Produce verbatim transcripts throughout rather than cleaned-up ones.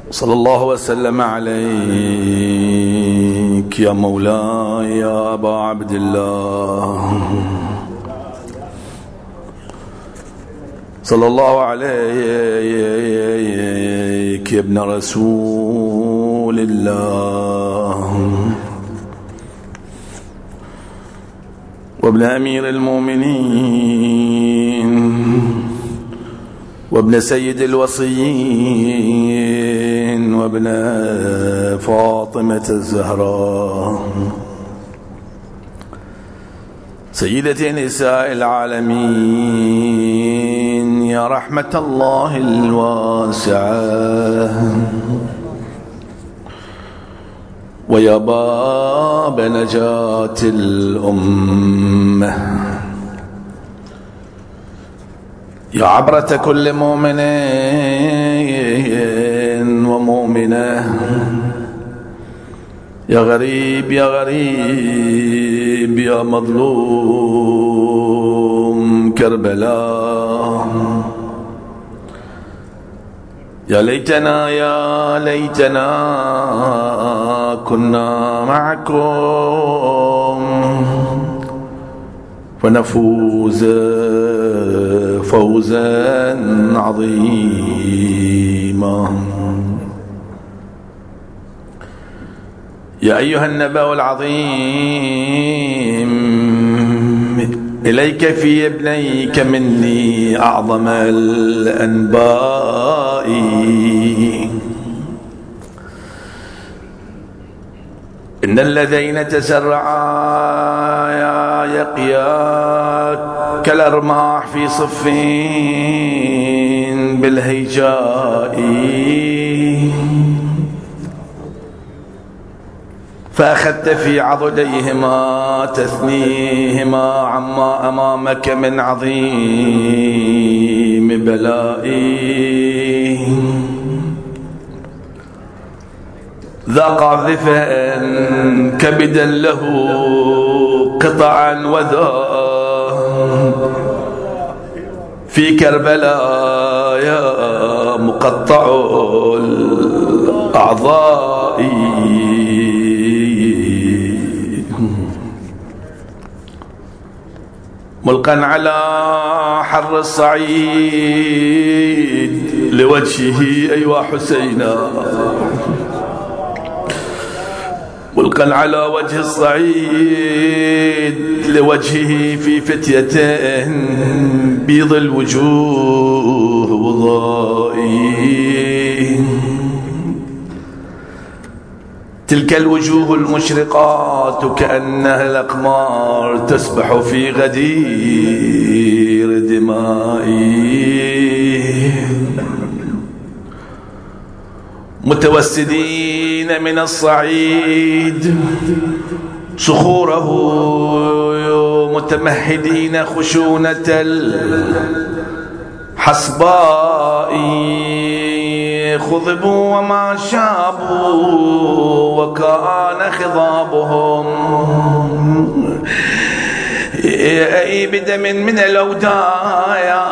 صلى الله وسلم عليك يا مولاي يا أبا عبد الله، صلى الله عليك يا ابن رسول الله وابن أمير المؤمنين وابن سيد الوصيين وابن فاطمة الزهراء سيدة نساء العالمين يا رحمة الله الواسعة ويا باب نجاة الأمة، يا عبرة كل مؤمن ومؤمنة، يا غريب يا غريب يا مظلوم كربلاء، يا ليتنا يا ليتنا كنا معكم ونفوز فوزا عظيما. يا أيها النبأ العظيم إليك في ابنيك مني أعظم الأنباء، إن اللذين تسرعا يقيا كالأرماح في صفين بالهيجاء، فأخذت في عضديهما تثنيهما عما أمامك من عظيم بلائي، ذا قاذفا كبدا له قطعا وذا في كربلاء يا مقطع الأعضاء، ملقا على حر الصعيد لوجهه أيوا حسينا، ملقا على وجه الصعيد لوجهه في فتيته بيض الوجوه وضائي، تلك الوجوه المشرقات كأنها الأقمار تسبح في غدير دمائي، متوسدين من الصعيد صخوره متمهدين خشونة الحصباء، خضبوا وما شابوا وكان خضابهم بدم من الأودايا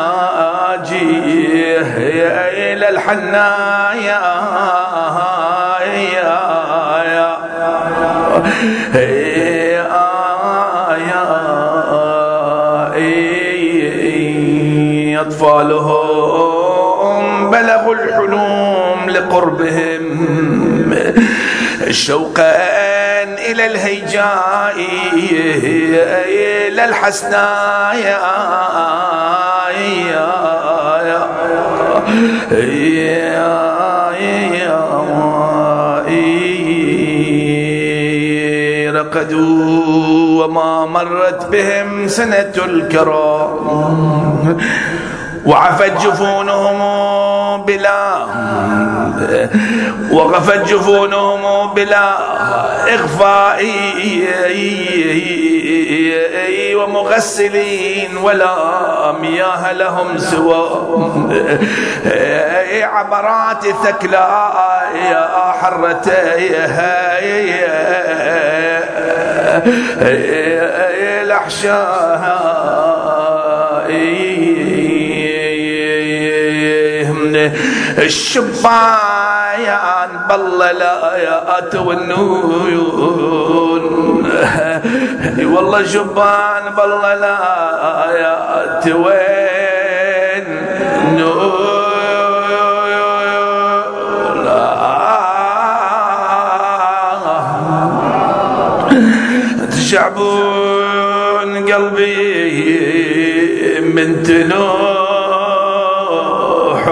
إلى الحنايا أطفالهم بلغوا الحلم لقربهم شوقا إلى الهيجاء إلى الحسنايا، رقدوا وما مرت بهم سنة الكرام، وعفت جفونهم بلا وغفت جفونهم بلا إغفاء، ومغسلين ولا مياه لهم سوى عبرات ثكلاء يا حرتيها الأحشاء، الشبان بالله الآيات والنون والله شبان بالله الآيات وين نون تشعبون قلبي من تنوح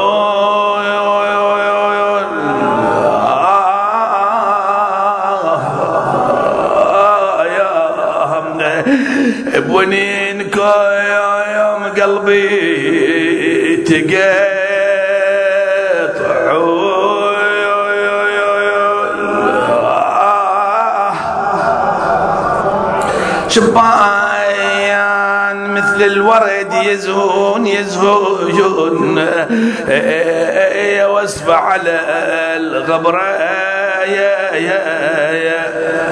بونينكو يا يوم قلبي تقطع شبان مثل الورد يزهون يزهون يا وصف على الغبرة يا يا يا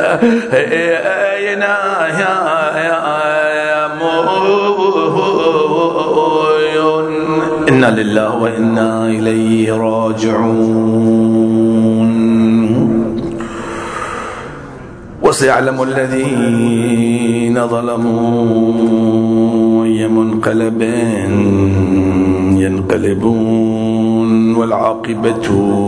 يا يا إنا لله وإنا إليه راجعون. وسيعلم الذين ظلموا أي منقلب ينقلبون والعاقبة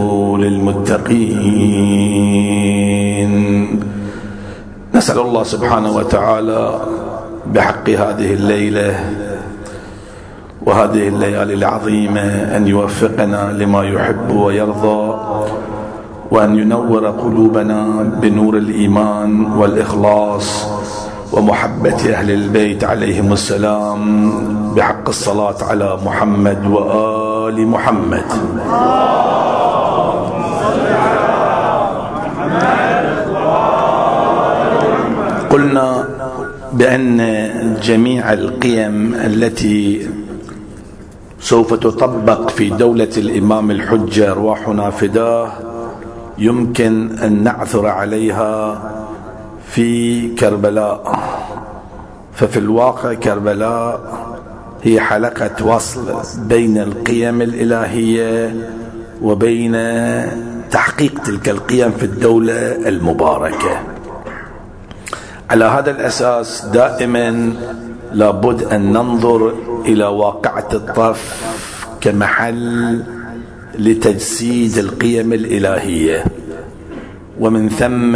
للمتقين. نسأل الله سبحانه وتعالى بحق هذه الليلة وهذه الليالي العظيمة أن يوفقنا لما يحب ويرضى، وأن ينور قلوبنا بنور الإيمان والإخلاص ومحبة أهل البيت عليهم السلام بحق الصلاة على محمد وآل محمد. قلنا بأن جميع القيم التي سوف تطبق في دولة الإمام الحجة أرواحنا فداه يمكن أن نعثر عليها في كربلاء. ففي الواقع كربلاء هي حلقة وصل بين القيم الإلهية وبين تحقيق تلك القيم في الدولة المباركة. على هذا الأساس دائما لابد أن ننظر إلى واقعة الطرف كمحل لتجسيد القيم الإلهية، ومن ثم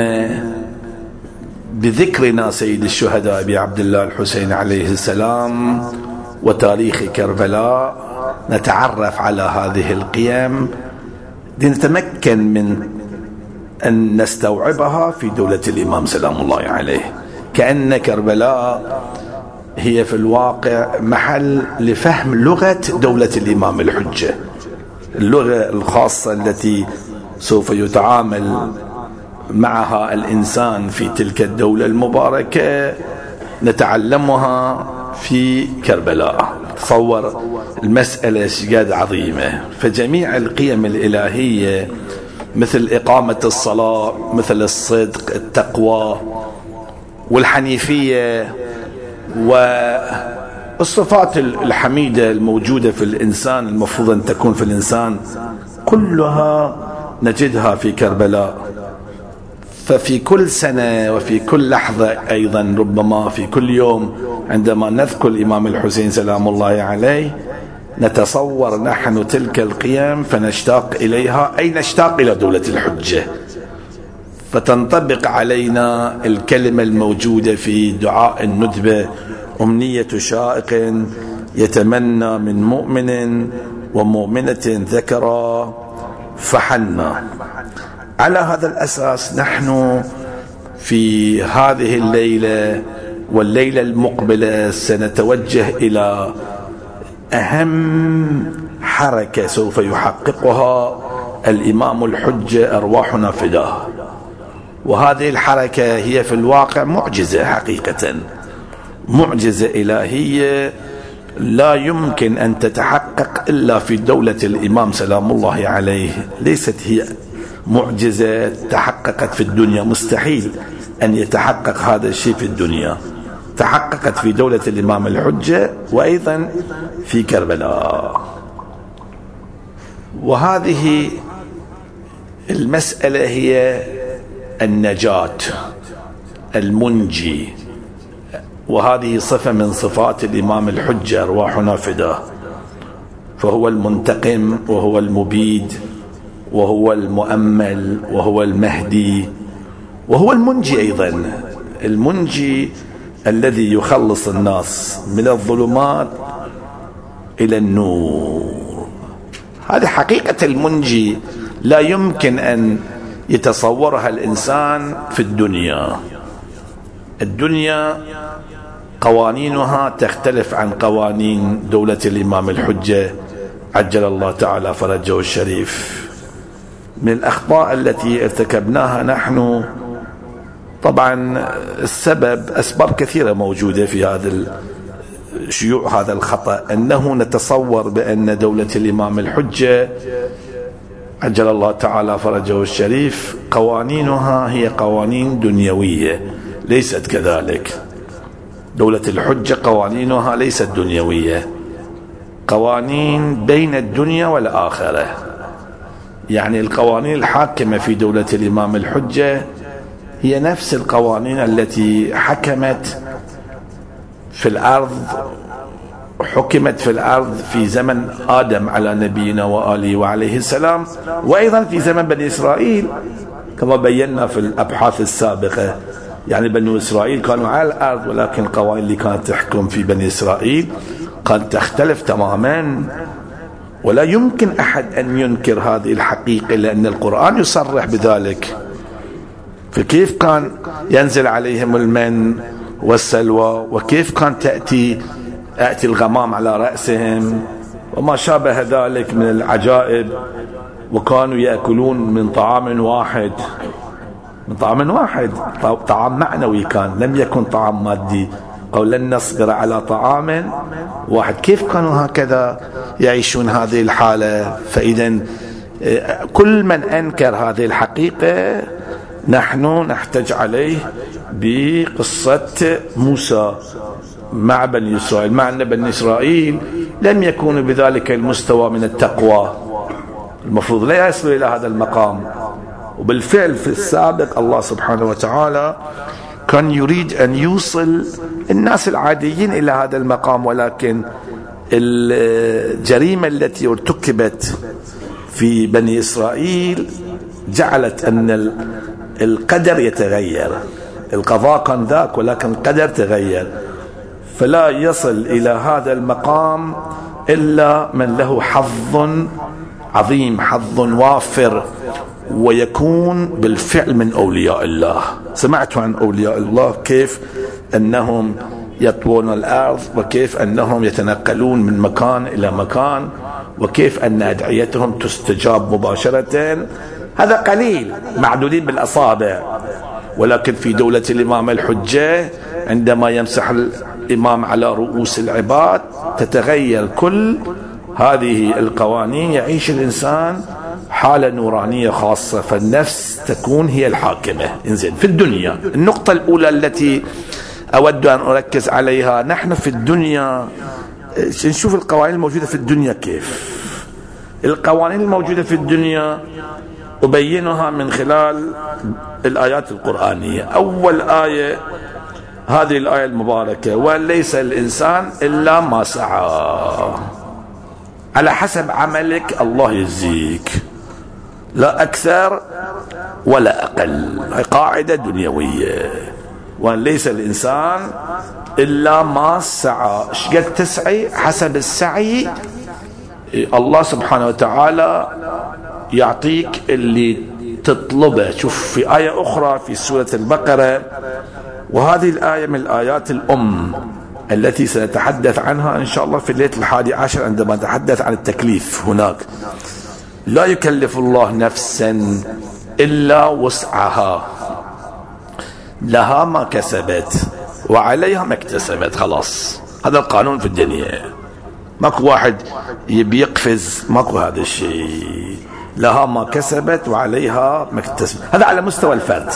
بذكرنا سيد الشهداء أبي عبد الله الحسين عليه السلام وتاريخ كربلاء نتعرف على هذه القيم لنتمكن من أن نستوعبها في دولة الإمام سلام الله عليه. كأن كربلاء هي في الواقع محل لفهم لغة دولة الإمام الحجة، اللغة الخاصة التي سوف يتعامل معها الإنسان في تلك الدولة المباركة نتعلمها في كربلاء. تصور المسألة شقد عظيمة. فجميع القيم الإلهية مثل إقامة الصلاة، مثل الصدق، التقوى والحنيفية والصفات الحميدة الموجودة في الإنسان المفروض أن تكون في الإنسان كلها نجدها في كربلاء. ففي كل سنة وفي كل لحظة أيضا ربما في كل يوم عندما نذكر الإمام الحسين سلام الله عليه نتصور نحن تلك القيم فنشتاق إليها، أي نشتاق إلى دولة الحجة، فتنطبق علينا الكلمة الموجودة في دعاء الندبة: أمنية شائق يتمنى من مؤمن ومؤمنة ذكرى فحنا. على هذا الأساس نحن في هذه الليلة والليلة المقبلة سنتوجه إلى أهم حركة سوف يحققها الإمام الحجة أرواحنا فداه. وهذه الحركة هي في الواقع معجزة حقيقة، معجزة إلهية لا يمكن أن تتحقق إلا في دولة الإمام سلام الله عليه. ليست هي معجزة تحققت في الدنيا، مستحيل أن يتحقق هذا الشيء في الدنيا. تحققت في دولة الإمام الحجة وأيضا في كربلاء. وهذه المسألة هي النجاة، المنجي، وهذه صفة من صفات الإمام الحجة أرواحنا فداه، فهو المنتقم وهو المبيد وهو المؤمل وهو المهدي وهو المنجي أيضا، المنجي الذي يخلص الناس من الظلمات إلى النور. هذه حقيقة المنجي لا يمكن أن يتصورها الإنسان في الدنيا. الدنيا قوانينها تختلف عن قوانين دولة الإمام الحجة عجل الله تعالى فرجه الشريف. من الأخطاء التي ارتكبناها نحن، طبعا السبب أسباب كثيرة موجودة في هذا شيوع هذا الخطأ، أنه نتصور بأن دولة الإمام الحجة عجل الله تعالى فرجه الشريف قوانينها هي قوانين دنيوية، ليست كذلك. دولة الحجة قوانينها ليست دنيوية، قوانين بين الدنيا والآخرة. يعني القوانين الحاكمة في دولة الإمام الحجة هي نفس القوانين التي حكمت في الأرض حكمت في الأرض في زمن آدم على نبينا وآله وعليه السلام، وأيضا في زمن بني إسرائيل كما بينا في الأبحاث السابقة. يعني بني إسرائيل كانوا على الأرض، ولكن القوانين اللي كانت تحكم في بني إسرائيل كانت تختلف تماما، ولا يمكن أحد أن ينكر هذه الحقيقة لأن القرآن يصرح بذلك. فكيف كان ينزل عليهم المن والسلوى، وكيف كان تأتي أتي الغمام على رأسهم وما شابه ذلك من العجائب، وكانوا يأكلون من طعام واحد من طعام واحد طعام معنوي كان، لم يكن طعام مادي. قال لن نصبر على طعام واحد. كيف كانوا هكذا يعيشون هذه الحالة؟ فإذا كل من أنكر هذه الحقيقة نحن نحتج عليه بقصة موسى مع بني إسرائيل، مع أن بني إسرائيل لم يكونوا بذلك المستوى من التقوى، المفروض لا يصل إلى هذا المقام. وبالفعل في السابق الله سبحانه وتعالى كان يريد أن يوصل الناس العاديين إلى هذا المقام، ولكن الجريمة التي ارتكبت في بني إسرائيل جعلت أن القدر يتغير. القضاء كان ذاك ولكن القدر تغير، فلا يصل إلى هذا المقام إلا من له حظ عظيم، حظ وافر، ويكون بالفعل من أولياء الله. سمعت عن أولياء الله كيف أنهم يطوون الأرض، وكيف أنهم يتنقلون من مكان إلى مكان، وكيف أن أدعيتهم تستجاب مباشرة. هذا قليل، معدودين بالأصابع. ولكن في دولة الإمام الحجة عندما يمسح الإمام على رؤوس العباد تتغير كل هذه القوانين، يعيش الإنسان حالة نورانية خاصة، فالنفس تكون هي الحاكمة. إنزين في الدنيا، النقطة الأولى التي أود أن أركز عليها، نحن في الدنيا نشوف القوانين الموجودة في الدنيا. كيف القوانين الموجودة في الدنيا أبينها من خلال الآيات القرآنية. أول آية هذه الآية المباركة: وليس الإنسان إلا ما سعى، على حسب عملك الله يجزيك، لا أكثر ولا أقل. هي قاعدة دنيوية. وليس الإنسان إلا ما سعى. ايش قد تسعي؟ حسب السعي الله سبحانه وتعالى يعطيك اللي تطلبه. شوف في آية أخرى في سورة البقرة، وهذه الآية من الآيات الأم التي سنتحدث عنها إن شاء الله في الليلة الحادي عشر عندما نتحدث عن التكليف. هناك لا يكلف الله نفسا إلا وسعها، لها ما كسبت وعليها ما اكتسبت. خلاص، هذا القانون في الدنيا. ماكو واحد يبي يقفز، ماكو هذا الشيء. لها ما كسبت وعليها ما اكتسبت. هذا على مستوى الفرد.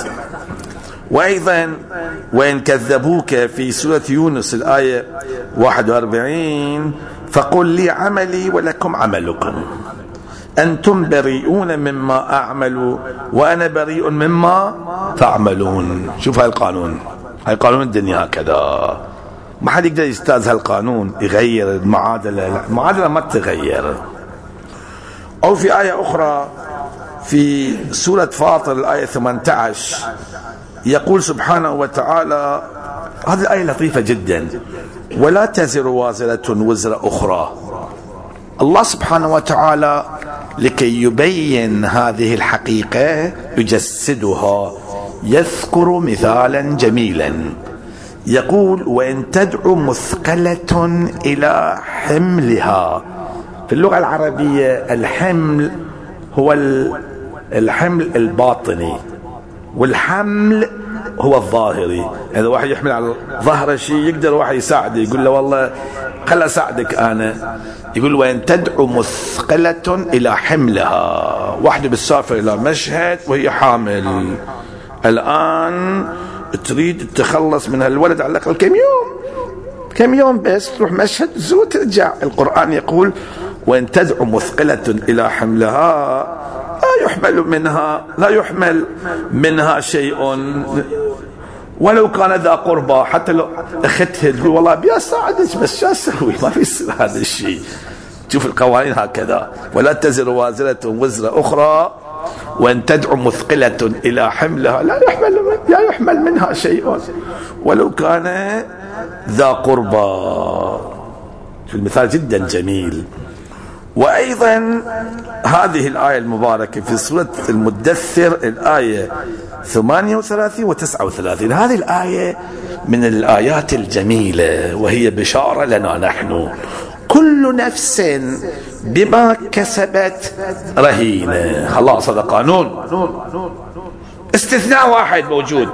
وأيضا وإن كذبوك في سورة يونس الآية واحد وأربعين: فقل لي عملي ولكم عملكم. أنتم بريئون مما أعمل وأنا بريء مما تعملون. شوف هاي القانون، هاي قانون الدنيا هكذا، ما حد يقدر يجتاز هالقانون يغير المعادلة، المعادلة ما تغير. أو في آية أخرى في سورة فاطر الآية ثمانية عشر يقول سبحانه وتعالى، هذه الآية لطيفة جدا، ولا تزر وازرة وزر أخرى. الله سبحانه وتعالى لكي يبين هذه الحقيقة يجسدها، يذكر مثالا جميلا يقول: وإن تدعو مثقلة إلى حملها. في اللغة العربية الحمل هو الحمل الباطني، والحمل هو الظاهري. إذا واحد يحمل على ظهره شيء يقدر واحد يساعده، يقول له والله خل أساعدك أنا. يقول: وإن تدعو مثقلة إلى حملها. واحدة بتسافر إلى مشهد وهي حامل، الآن تريد تتخلص من هالولد على الأقل كم يوم، كم يوم بس، تروح مشهد زو ترجع. القرآن يقول: وإن تدعو مثقلة إلى حملها لا يحمل منها لا يحمل منها شيء ولو كان ذا قربى. حتى لو اختها تقول والله ابي اساعدك بس شو اسوي، ما في يصير هذا الشيء. شوف القوانين هكذا: ولا تزر وازرة وزر اخرى وان تدعو مثقلة الى حملها لا يحمل لا يحمل منها شيء ولو كان ذا قربى. في المثال جدا جميل. وأيضا هذه الآية المباركة في سورة المدثر الآية ثمانية وثلاثين وتسعة وثلاثين، هذه الآية من الآيات الجميلة، وهي بشارة لنا نحن: كل نفس بما كسبت رهينة. خلاص هذا قانون، استثناء واحد موجود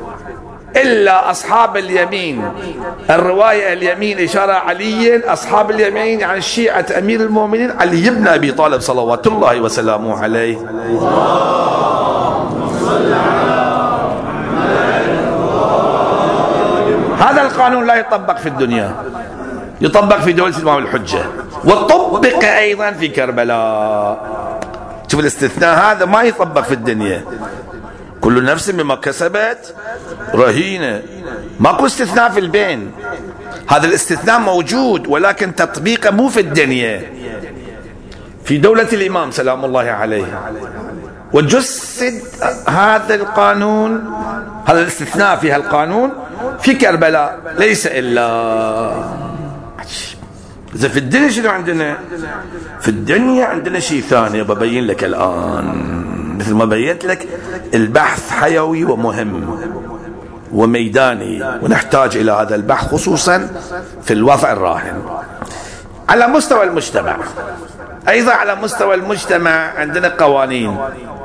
إلا أصحاب اليمين. الرواية اليمين إشارة علي، أصحاب اليمين عن شيعة أمير المؤمنين علي بن أبي طالب صلوات الله وسلامه عليه. هذا القانون لا يطبق في الدنيا، يطبق في دولة الإمام الحجة، وطبق أيضا في كربلاء. شوف الاستثناء هذا ما يطبق في الدنيا. كل نفس بما كسبت رهينة، ماكو استثناء في البين. هذا الاستثناء موجود ولكن تطبيقه مو في الدنيا، في دولة الإمام سلام الله عليه. وجسد هذا القانون، هذا الاستثناء في هالقانون في كربلاء، ليس إلا إذا في الدنيا. شنو عندنا في الدنيا؟ عندنا شيء ثاني ببين لك الآن. مثل ما بينت لك، البحث حيوي ومهم وميداني، ونحتاج إلى هذا البحث خصوصا في الوضع الراهن على مستوى المجتمع. أيضا على مستوى المجتمع عندنا قوانين.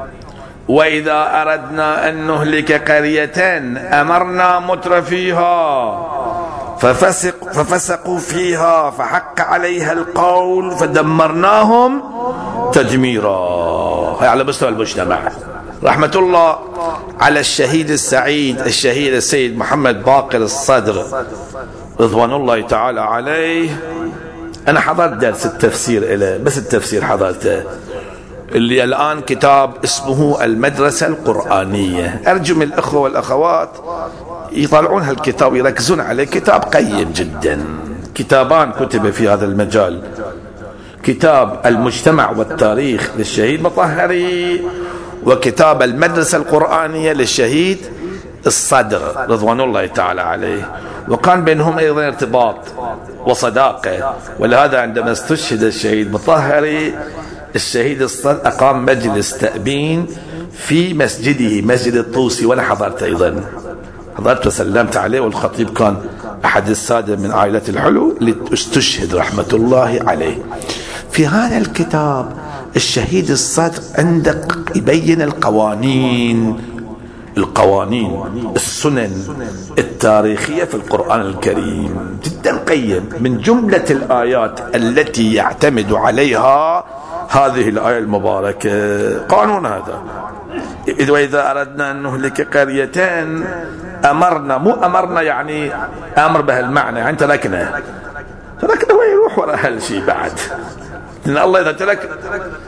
وإذا أردنا أن نهلك قرية أمرنا مترفيها ففسق ففسقوا فيها فحق عليها القول فدمرناهم تدميرا. هي على مستوى المجتمع. رحمة الله على الشهيد السعيد الشهيد السيد محمد باقر الصدر رضوان الله تعالى عليه. أنا حضرت درس التفسير إليه، بس التفسير حضرته، اللي الآن كتاب اسمه المدرسة القرآنية. أرجو من الأخوة والأخوات يطالعون هالكتاب يركزون عليه، كتاب قيم جدا. كتابان كتب في هذا المجال: كتاب المجتمع والتاريخ للشهيد مطهري، وكتاب المدرسة القرآنية للشهيد الصدر رضوان الله تعالى عليه. وكان بينهم أيضا ارتباط وصداقة، ولهذا عندما استشهد الشهيد مطهري الشهيد الصدر أقام مجلس تأبين في مسجده مسجد الطوسي، وأنا حضرت أيضا، حضرت وسلمت عليه. والخطيب كان أحد السادة من عائلة الحلو اللي استشهد رحمة الله عليه. في هذا الكتاب الشهيد الصدر عندك يبين القوانين القوانين السنن التاريخية في القرآن الكريم، جدا قيم. من جملة الآيات التي يعتمد عليها هذه الآية المباركة قانون هذا: وإذا أردنا أن نهلك قريتين أمرنا، مو أمرنا يعني أمر بهالمعنى يعني تركنا تركنا ويروح وراء هالشيء بعد. لأن الله إذا ترك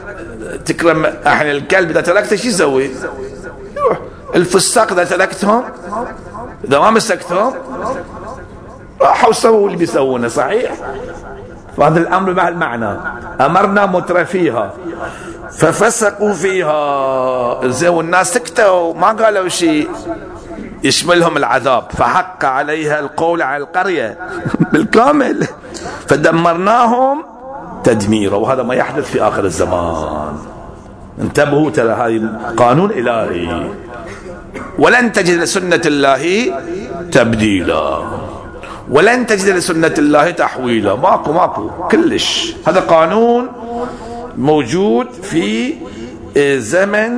تكرم احنا الكلب اذا تركته شو يسوي؟ يروح. الفساق اذا تركتهم اذا ما مسكتهم راحوا سووا اللي بيسوونه. صحيح؟ فهذا الامر بهالمعنى. امرنا مترفيها ففسقوا فيها، زين والناس سكتوا ما قالوا شيء يشملهم العذاب، فحق عليها القول على القرية بالكامل فدمرناهم تدميرا. وهذا ما يحدث في آخر الزمان. انتبهوا، ترى هذا قانون إلهي. ولن تجد لسنة الله تبديلا ولن تجد لسنة الله تحويلا. ماكو ماكو كلش. هذا قانون موجود في زمن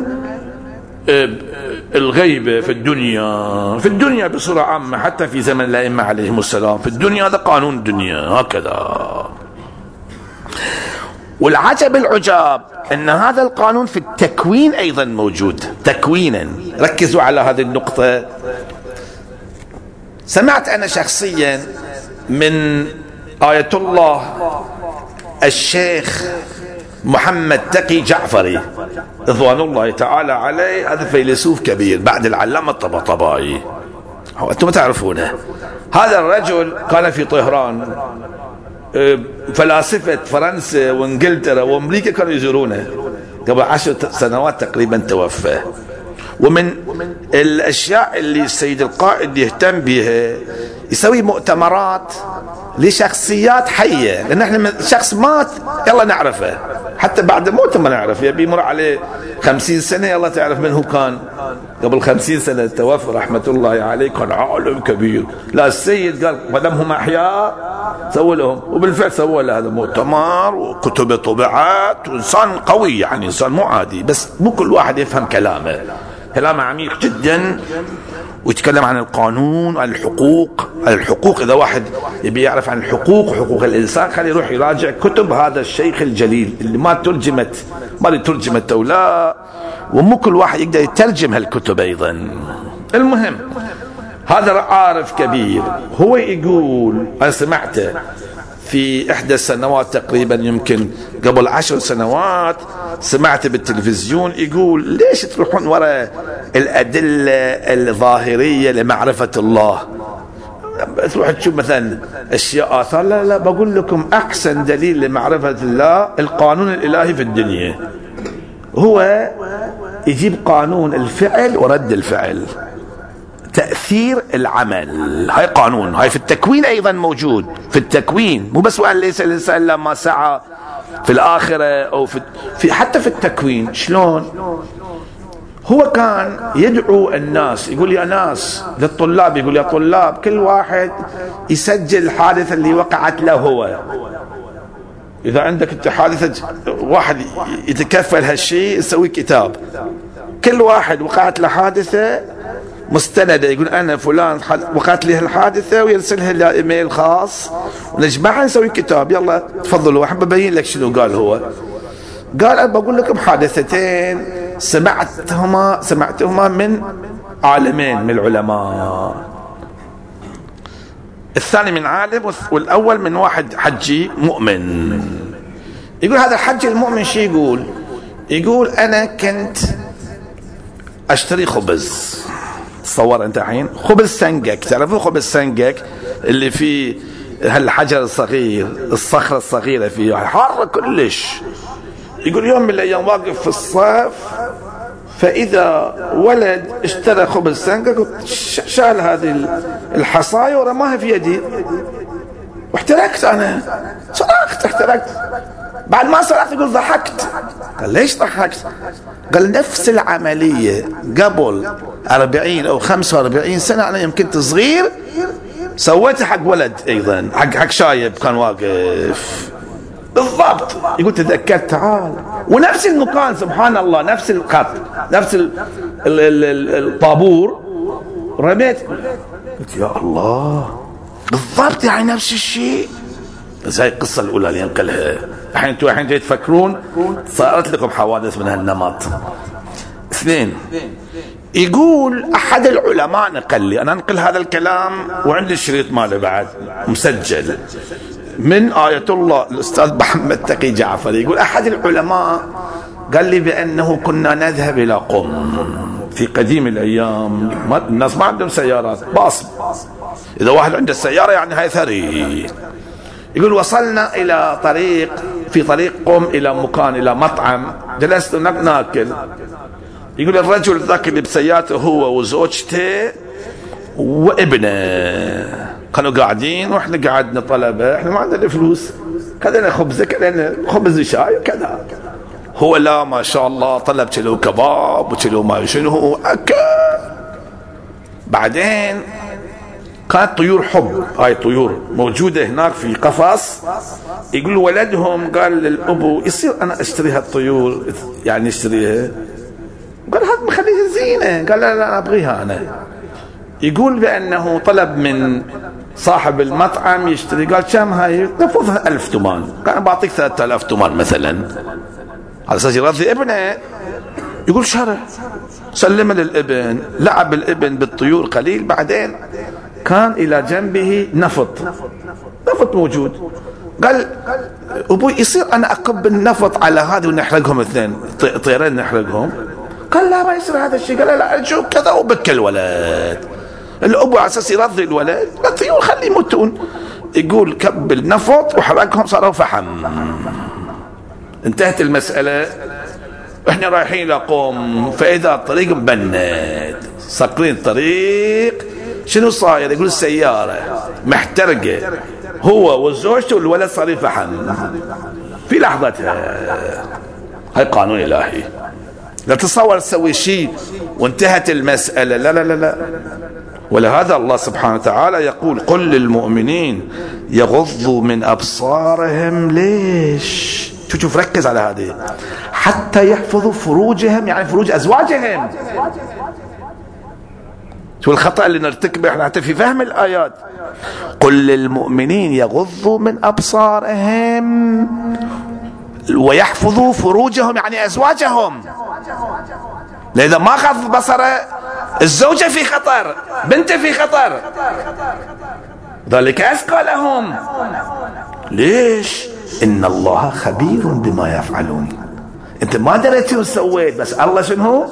الغيبة في الدنيا، في الدنيا بصورة عامة، حتى في زمن الأئمة عليهم السلام. في الدنيا هذا قانون الدنيا هكذا. والعجب العجاب أن هذا القانون في التكوين أيضا موجود تكوينا. ركزوا على هذه النقطة. سمعت أنا شخصيا من آية الله الشيخ محمد تقي جعفري رضوان الله تعالى عليه، هذا فيلسوف كبير بعد العلامة الطباطبائي، أنتم تعرفونه. هذا الرجل كان في طهران، فلاسفة فرنسا وانجلترا وامريكا كانوا يزورونه. قبل عشر سنوات تقريبا توفى. ومن الاشياء اللي السيد القائد يهتم بها يسوي مؤتمرات لشخصيات حيه، لان احنا شخص مات يلا نعرفه، حتى بعد موته ما نعرف. يبي يمر عليه خمسين سنه يلا تعرف من هو كان. قبل خمسين سنه توفى رحمه الله عليه، كان عالم كبير. لا السيد قال ما دام هم احياء سووا لهم، وبالفعل سووا له هذا مؤتمر وكتب طبعات، وانسان قوي يعني، انسان مو عادي. بس مو كل واحد يفهم كلامه، كلام عميق جدا، ويتكلم عن القانون وعن الحقوق. الحقوق إذا واحد يبي يعرف عن الحقوق وحقوق الإنسان خليه يروح يراجع كتب هذا الشيخ الجليل اللي ما ترجمت، ما اللي ترجمت أو لا، ومو كل واحد يقدر يترجم هالكتب أيضا. المهم هذا عارف كبير، هو يقول، أنا سمعته في إحدى السنوات تقريبا، يمكن قبل عشر سنوات، سمعت بالتلفزيون يقول ليش تروحون وراء الأدلة الظاهرية لمعرفة الله؟ تروح تشوف مثلا أشياء آثار. لا لا، بقول لكم أحسن دليل لمعرفة الله القانون الإلهي في الدنيا. هو يجيب قانون الفعل ورد الفعل، تأثير العمل. هاي قانون، هاي في التكوين أيضا موجود. في التكوين مو بس وأن ليس الإنسان إلا ما سعى في الآخرة أو في, في حتى في التكوين. شلون؟ هو كان يدعو الناس، يقول يا ناس للطلاب، يقول يا طلاب كل واحد يسجل الحادثة اللي وقعت له هو. إذا عندك انت حادثة واحد يتكفل هالشيء يسوي كتاب، كل واحد وقعت له حادثة مستندة، يقول أنا فلان وقعت لي الحادثة، ويرسلها لإيميل خاص ونجمعها نسوي كتاب. يلا تفضلوا، أحب أبين لك شنو قال هو. قال أنا بقول لكم حادثتين سمعتهما سمعتهما من عالمين من العلماء. الثاني من عالم والأول من واحد حجي مؤمن. يقول هذا الحج المؤمن شو يقول؟ يقول أنا كنت أشتري خبز. تصور أنت الحين خبز سنجك، تعرفوا خبز سنجك اللي فيه هالحجر الصغير، الصخرة الصغيرة فيه حارة كلش. يقول يوم من الأيام واقف في الصف، فإذا ولد اشترى خبز سنجك شال هذه الحصاية ورماها في يدي، واحترقت أنا، صرخت احترقت. بعد ما صرخت يقول ضحكت. قال ليش ضحكت؟ قال نفس العملية قبل أربعين أو خمسة وأربعين سنة أنا يوم كنت صغير سويتها حق ولد أيضا، حق حق شايب كان واقف بالضبط. يقول تذكرت تعال، ونفس المكان سبحان الله، نفس الخط، نفس ال ال ال الطابور، رميت. قلت يا الله بالضبط، يعني نفس الشيء. بس هاي القصة الأولى اللي ينقلها. الحين انتوا الحين جاي تفكرون صارت لكم حوادث من هالنمط. اثنين، يقول أحد العلماء نقل لي، أنا أنقل هذا الكلام وعندي الشريط ماله بعد مسجل. من آية الله الأستاذ محمد تقي جعفر يقول أحد العلماء قال لي بأنه كنا نذهب إلى قم في قديم الأيام، الناس ما عندهم سيارات، باص، إذا واحد عنده السيارة يعني هاي ثري. يقول وصلنا إلى طريق، في طريق قم إلى مكان، إلى مطعم، جلست ناكل. يقول الرجل ذاك اللي بسيارته هو وزوجته وابنه كانوا قاعدين، واحنا قعدنا طلبة، احنا ما عندنا فلوس، كذا خبز كذا خبز وشاي وكذا. هو لا ما شاء الله طلب كيلو كباب وكيلو ما شنو اكل. بعدين كانت طيور حب، هاي طيور موجودة هناك في قفص. يقول ولدهم قال للأبو يصير أنا أشتري هالطيور، يعني اشتريها؟ قال هذا مخليها زينة. قال لا لا أنا أبغيها أنا. يقول بأنه طلب من صاحب المطعم يشتري، قال كم هاي؟ نفضها ألف تومان. قال بعطيك ثلاثة آلاف تومان مثلا، على أساس يرضي ابنه. يقول شرع، سلم للابن، لعب الابن بالطيور قليل. بعدين كان إلى جنبه نفط، نفط موجود. قال أبوي يصير أنا أكب النفط على هذا ونحرقهم اثنين، طيرين نحرقهم؟ قال لا ما يصير هذا الشيء. قال لا شو كذا، وبكى الولد. الأبو على أساس يرضي الولد، الطيور خلي يموتون. يقول كب النفط وحرقهم، صاروا فحم. انتهت المسألة. احنا رايحين لقوم، فإذا الطريق مبند، ساكرين الطريق. شنو صاير؟ يقول السيارة محترقة، هو وزوجته والولد صار يفحم في لحظتها. هاي قانون إلهي. لا تتصور تسوي شيء وانتهت المسألة، لا لا لا لا. ولهذا الله سبحانه وتعالى يقول قل للمؤمنين يغضوا من أبصارهم. ليش؟ شوف شوف ركز على هذه، حتى يحفظوا فروجهم، يعني فروج أزواجهم. شو الخطأ اللي نرتكبه احنا حتى في فهم الآيات؟ قل للمؤمنين يغضوا من أبصارهم ويحفظوا فروجهم، يعني أزواجهم. لذا ما غض بصره، الزوجة في خطر، بنته في خطر، ذلك أزكى لهم. ليش؟ إن الله خبير بما يفعلون. أنت ما دريت شو سويت، بس الله شنو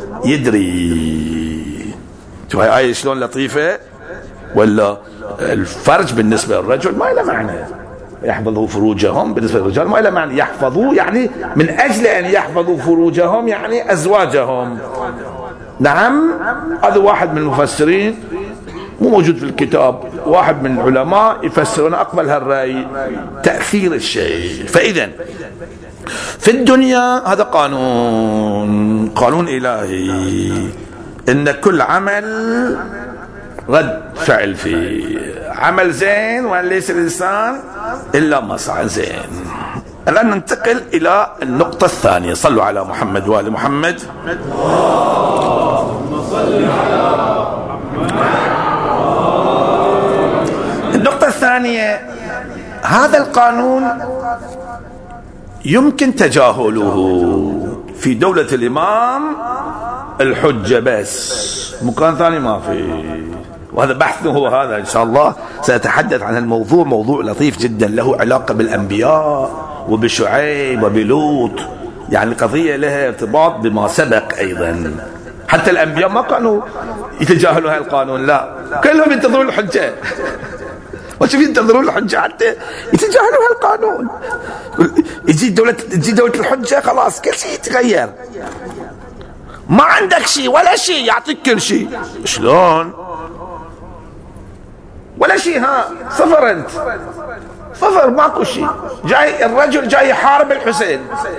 يدري. شوف هاي آية شلون لطيفة. ولا الفرج بالنسبة للرجل ما له معنى، يحفظوا فروجهم بالنسبة للرجال ما له معنى. يحفظوا يعني من أجل أن يحفظوا فروجهم يعني أزواجهم. نعم، هذا واحد من المفسرين، مو موجود في الكتاب، واحد من العلماء يفسرون أقبل هالرأي، تأثير الشيء. فإذا في الدنيا هذا قانون، قانون إلهي، إن كل عمل رد فعل فيه. عمل زين وليس الإنسان إلا ما سعى زين. الآن ننتقل إلى النقطة الثانية. صلوا على محمد وآل محمد. اللهم صل على النقطة الثانية، هذا القانون يمكن تجاهله في دولة الإمام الحجة بس، مكان ثاني ما في. وهذا بحثه هو هذا. إن شاء الله سأتحدث عن الموضوع، موضوع لطيف جدا له علاقة بالأنبياء وبشعيب وبلوط، يعني قضية لها ارتباط بما سبق أيضا. حتى الأنبياء ما كانوا يتجاهلوا هذا القانون، لا، كلهم ينتظرون الحجة. وشوف ينتظرون الحجة حتى يتجاهلوا هذا القانون. يجي دولة تجي دولة الحجة خلاص كل شيء يتغير. ما عندك شيء ولا شيء، يعطيك كل شيء. شلون؟ ولا شيء، ها صفر، انت صفر، ماكو شيء. جاي الرجل جاي يحارب الحسين،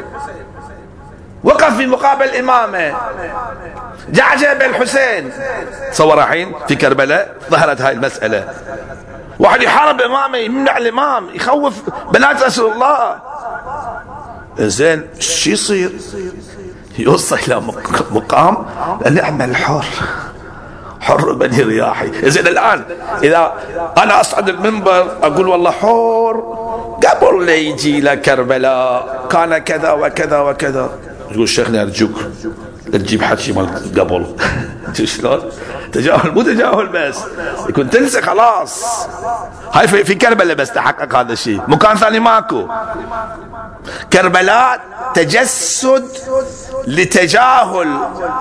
وقف في مقابل إمامه، جعجب الحسين. تصور الحين في كربلاء ظهرت هاي المسألة، واحد يحارب إمامه، يمنع الإمام، يخوف بنات رسول الله. زين شو يصير؟ يوصل إلى مقام أن يعمل حر، حر بني رياحي. زين الآن إذا أنا أصعد المنبر أقول والله حر، قبل لا يجي لكربلاء كان كذا وكذا وكذا، يقول شيخنا أرجوك تجيب حكي مال قبل. شلون؟ تجاهل مو تجاهل بس، يكون تنسى خلاص. هاي في, في كربلاء بس تحقق هذا الشيء، مكان ثاني ماكو. كربلاء تجسد لتجاهل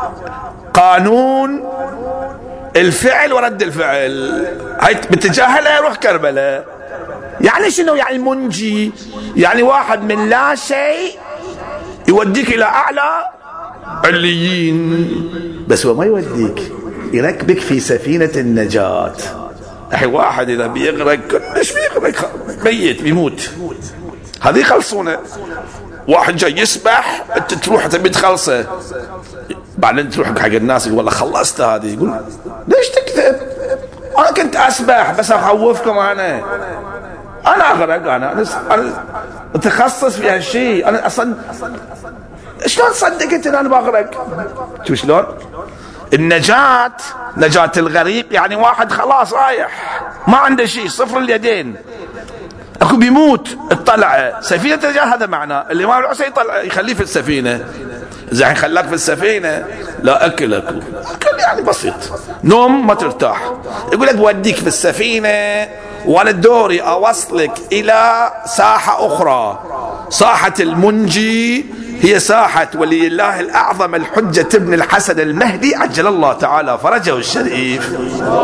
قانون الفعل ورد الفعل. هاي بتجاهلها يروح كربلاء. يعني شنو يعني المنجي؟ يعني واحد من لا شيء يوديك الى اعلى عليين، بس هو ما يوديك، يركبك في سفينة النجاة. الحين واحد اذا بيغرق ليش بيغرق؟ ميت بيموت، هذه خلصونه. واحد جاي يسبح انت تروح تبي تخلصه، بعدين تروح حق الناس يقول والله خلصت هذه، يقول ليش تكذب؟ انا كنت اسبح بس اخوفكم، انا انا اغرق، انا انا متخصص في هالشيء، انا اصلا شلون صدقت ان انا بغرق؟ شوف شلون؟ النجاة نجاة الغريق يعني واحد خلاص رايح ما عنده شيء، صفر اليدين، اكو بيموت، اطلع سفينة النجاة. هذا معناه الامام الحسين يطلع يخليه في السفينة. اذا الحين خلاك في السفينة لا اكل اكو اكل يعني بسيط، نوم ما ترتاح، يقول لك بوديك في السفينة وانا دوري اوصلك الى ساحة اخرى. ساحة المنجي هي ساحة ولي الله الاعظم الحجة ابن الحسن المهدي عجل الله تعالى فرجه الشريف.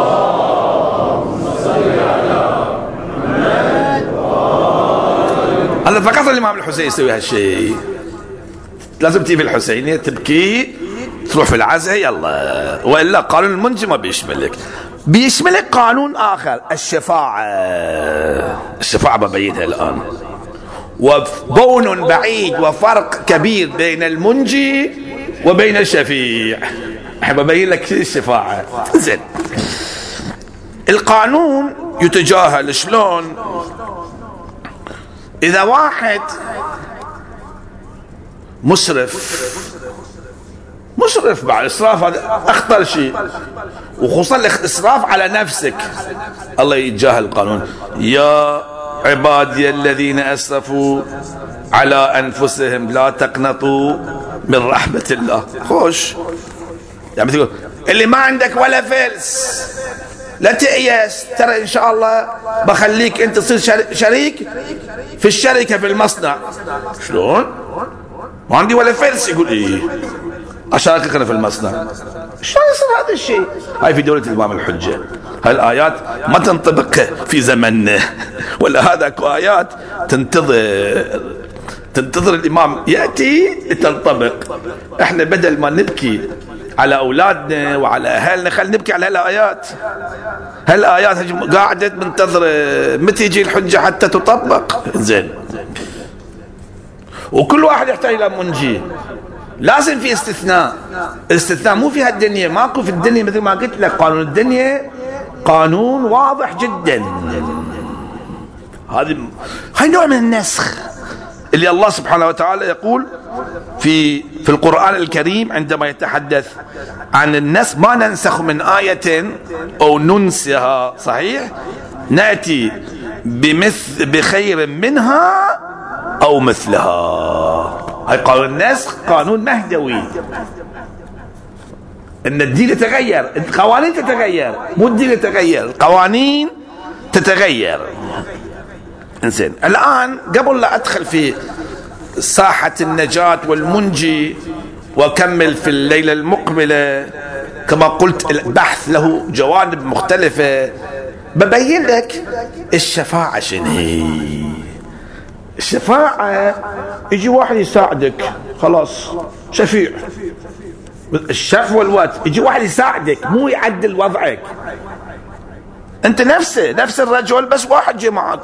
هذا فقط الامام الحسين يسوي هالشيء. لازم تجي في الحسينية تبكي، تروح في العزاء يلا، والا قانون المنجي ما بيشملك. بيشملك قانون اخر، الشفاعة. الشفاعة ببينها الان، وبون بعيد وفرق كبير بين المنجي وبين الشفيع. احب ابين لك الشفاعة. زين، القانون يتجاهل شلون؟ اذا واحد مسرف، مسرف بعد اسراف، هذا اخطر شيء، وخصوصا الاسراف على نفسك، الله يتجاهل القانون. يا عبادي الذين اسرفوا على انفسهم لا تقنطوا من رحمة الله. خوش يعني تقول اللي ما عندك ولا فلس لا تأيس، ترى ان شاء الله بخليك انت تصير شريك في الشركة في المصنع. شلون؟ ما عندي ولا فلس. يقول ايه اشاركك انا في المصنع. شلون يصير هذا الشيء؟ هاي في دولة الامام الحجة. هالايات ما تنطبق في زمننا، ولا هذا اكو ايات تنتظر تنتظر الامام ياتي تنطبق. احنا بدل ما نبكي على اولادنا وعلى اهلنا خل نبكي على هالايات. هالايات قاعدة منتظرة متى يجي الحجة حتى تطبق. زين، وكل واحد يحتاج الى منجي. لازم في استثناء. الاستثناء مو في هالدنيا، ماكو في الدنيا مثل ما قلت لك. قانون الدنيا قانون واضح جدا. هذه هاي نوع من النسخ اللي الله سبحانه وتعالى يقول في في القرآن الكريم عندما يتحدث عن النسخ: ما ننسخ من آية أو ننسها، صحيح، نأتي بمثل بخير منها أو مثلها. هاي قانون النسخ قانون مهدوي، ان الدين يتغير، القوانين تتغير، مو الدين يتغير، القوانين تتغير. انزين، الان قبل لا ادخل في ساحة النجاة والمنجي واكمل في الليلة المقبلة، كما قلت البحث له جوانب مختلفة، ببين لك الشفاعة شنو هي. الشفاعة يجي واحد يساعدك، خلاص شفيع. الشف والوات يجي واحد يساعدك، مو يعدل وضعك، انت نفسه نفس الرجل بس واحد جي معك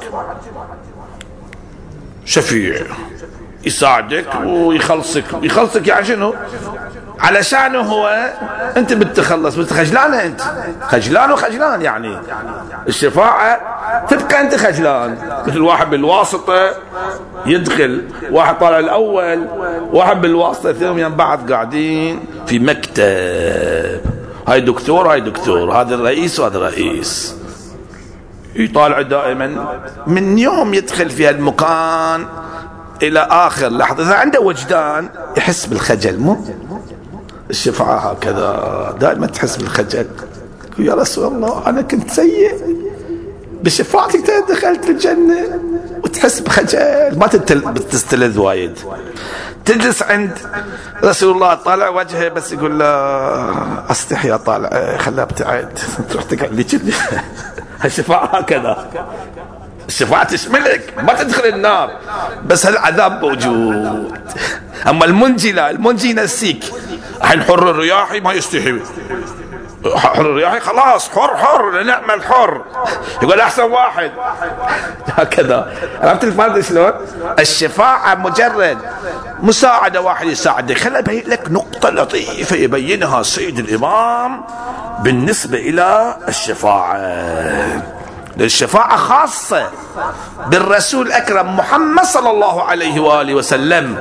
شفيع يساعدك ويخلصك. يخلصك يعني شنو؟ علشانه هو انت بتتخلص، بس خجلان، انت خجلان وخجلان. يعني الشفاعة تبقى انت خجلان، مثل واحد بالواسطة يدخل، واحد طالع الاول، واحد بالواسطة، اثنين يم بعض قاعدين في مكتب، هاي دكتور هاي دكتور، هذا الرئيس وهذا الرئيس، يطالع دائما من يوم يدخل في هالمكان الى اخر لحظة. اذا عنده وجدان يحس بالخجل، مو الشفاعة هكذا دائما تحس بالخجل. يقول يا رسول الله أنا كنت سيء، بشفاعتك دخلت الجنة، وتحس بخجل، ما تستلذ وايد. تجلس عند رسول الله، طالع وجهه بس يقول له استحي طالع، خلها ابتعد، تروح تقعد لي كذي. الشفاعة هكذا، الشفاعة تشملك، ما تدخل النار، بس هالعذاب موجود. اما المنجي لا، المنجي ينسيك. الحين حر الرياحي ما يستحي، حر الرياحي خلاص حر حر نعمل حر، يقول احسن واحد. هكذا. عرفت الفرق شلون؟ الشفاعة مجرد مساعدة، واحد يساعدك. خليني ابين لك نقطة لطيفة يبينها السيد الامام بالنسبة الى الشفاعة. الشفاعة خاصة بالرسول الأكرم محمد صلى الله عليه وآله وسلم.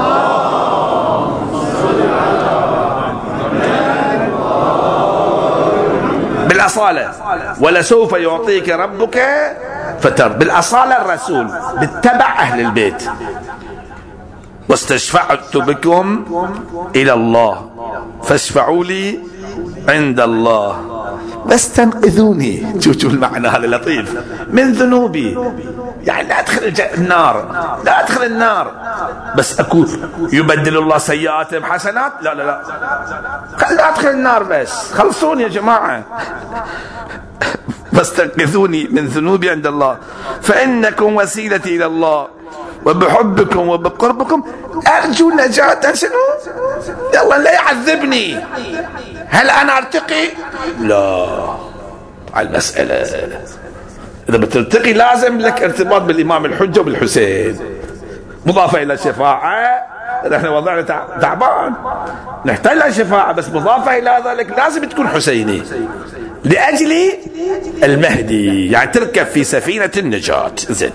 بالأصالة، ولسوف يعطيك ربك فتر، بالأصالة الرسول، بالتبع أهل البيت. واستشفعت بكم إلى الله فاشفعوا لي عند الله بس تنقذوني. شوف شوف المعنى هذا لطيف، من ذنوبي، يعني لا ادخل النار، لا ادخل النار، بس اكون يبدل الله سيئاتهم حسنات، لا لا لا، لا ادخل النار، بس خلصوني يا جماعه. بس تنقذوني من ذنوبي عند الله فانكم وسيلتي الى الله وبحبكم وبقربكم ارجو نجاة. شنو؟ يلا لا يعذبني. هل انا ارتقي؟ لا، على المسألة اذا بترتقي لازم لك ارتباط بالامام الحجة وبالحسين، مضافة الى الشفاعة. نحن وضعنا تعبان نحتاج لها شفاعة، بس مضافة الى ذلك لازم تكون حسيني لاجل المهدي، يعني تركب في سفينة النجاة. زين.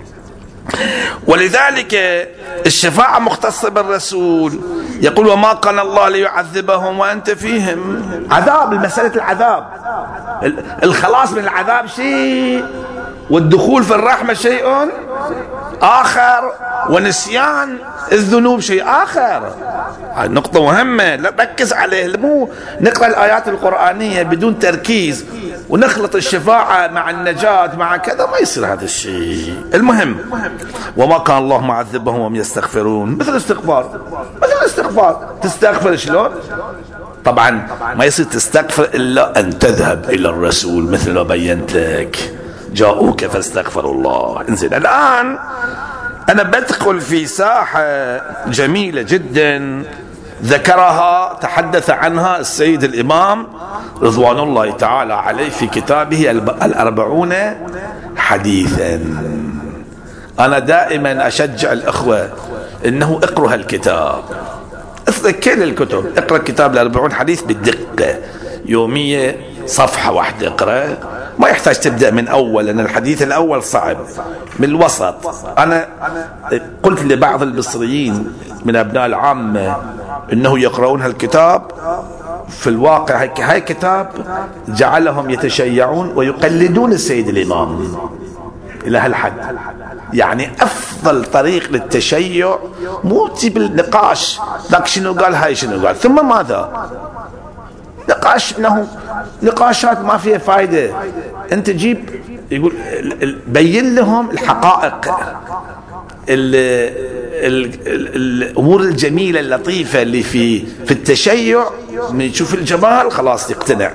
ولذلك الشفاعة مختصة بالرسول. يقول وما كان الله ليعذبهم وأنت فيهم. عذاب، المسألة العذاب، الخلاص من العذاب شيء، والدخول في الرحمة شيء آخر، ونسيان الذنوب شيء آخر. هذه نقطة مهمة، لا نركز عليه. مو نقرأ الآيات القرآنية بدون تركيز ونخلط الشفاعة مع النجاة مع كذا، ما يصير هذا الشيء. المهم وما كان الله معذبهم وهم يستغفرون، مثل استغفار، مثل استغفار. تستغفر شلون؟ طبعا ما يصير تستغفر إلا أن تذهب إلى الرسول، مثل ما بينت لك، جاءوك فاستغفروا الله. انزين، الآن أنا بدخل في ساحة جميلة جدا ذكرها، تحدث عنها السيد الإمام رضوان الله تعالى عليه في كتابه الأربعون حديثا. أنا دائما أشجع الأخوة إنه اقرأ هالكتاب، اقرأ كل الكتب، اقرأ كتاب الأربعون حديث بالدقة، يومية صفحة واحدة اقرأ، ما يحتاج تبدأ من أول، لأن الحديث الأول صعب، من الوسط. أنا قلت لبعض المصريين من أبناء العامة إنه يقرؤون هالكتاب، في الواقع هاي كتاب جعلهم يتشيعون ويقلدون السيد الإمام إلى هالحد. يعني أفضل طريق للتشيع مو تجيب النقاش، ذاك شنو قال هاي شنو قال، ثم ماذا؟ نقاش انه نقاشات ما فيها فايدة. انت جيب، يقول بين لهم الحقائق، ال ال ال الامور الجميلة اللطيفة اللي في في التشيع، من يشوف الجمال خلاص يقتنع.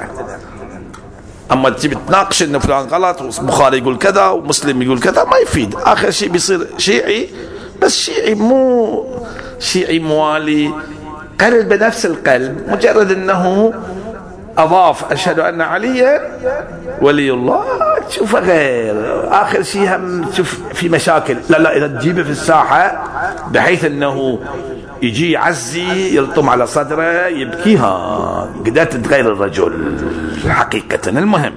اما تجيب تناقش انه فلان غلط وبخاري يقول كذا ومسلم يقول كذا، ما يفيد. اخر شيء بيصير شيعي، بس شيعي مو شيعي موالي، قلب بنفس القلب، مجرد انه اضاف اشهد ان عليا ولي الله، تشوفه غير. اخر شيء هم تشوف في مشاكل، لا لا، اذا تجيبه في الساحه بحيث انه يجي يعزي يلطم على صدره يبكيها، قدرت تغير الرجل حقيقة. المهم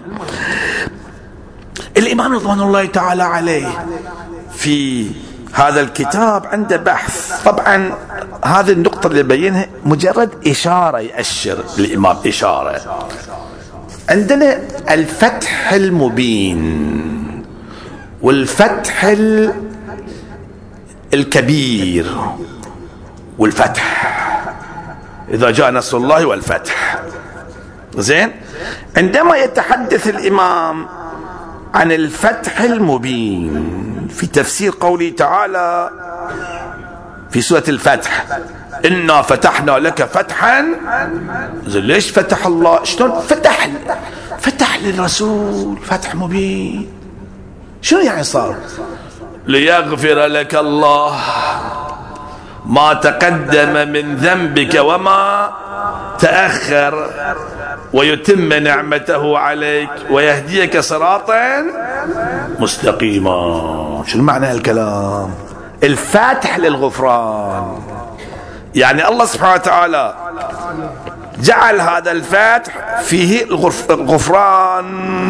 الإمام رضوان الله تعالى عليه في هذا الكتاب عنده بحث. طبعا هذه النقطة اللي بينها مجرد إشارة، يأشر الإمام إشارة. عندنا الفتح المبين والفتح الكبير والفتح إذا جاء نصر الله والفتح. زين. عندما يتحدث الإمام عن الفتح المبين في تفسير قوله تعالى في سورة الفتح إنا فتحنا لك فتحا، زين ليش فتح الله؟ شلون فتح؟ فتح للرسول فتح مبين. شنو يعني صار؟ ليغفر لك الله ما تقدم من ذنبك وما تأخر ويتم نعمته عليك ويهديك صراطا مستقيما. شنو معنى الكلام؟ الفاتح للغفران، يعني الله سبحانه وتعالى جعل هذا الفاتح فيه الغفران.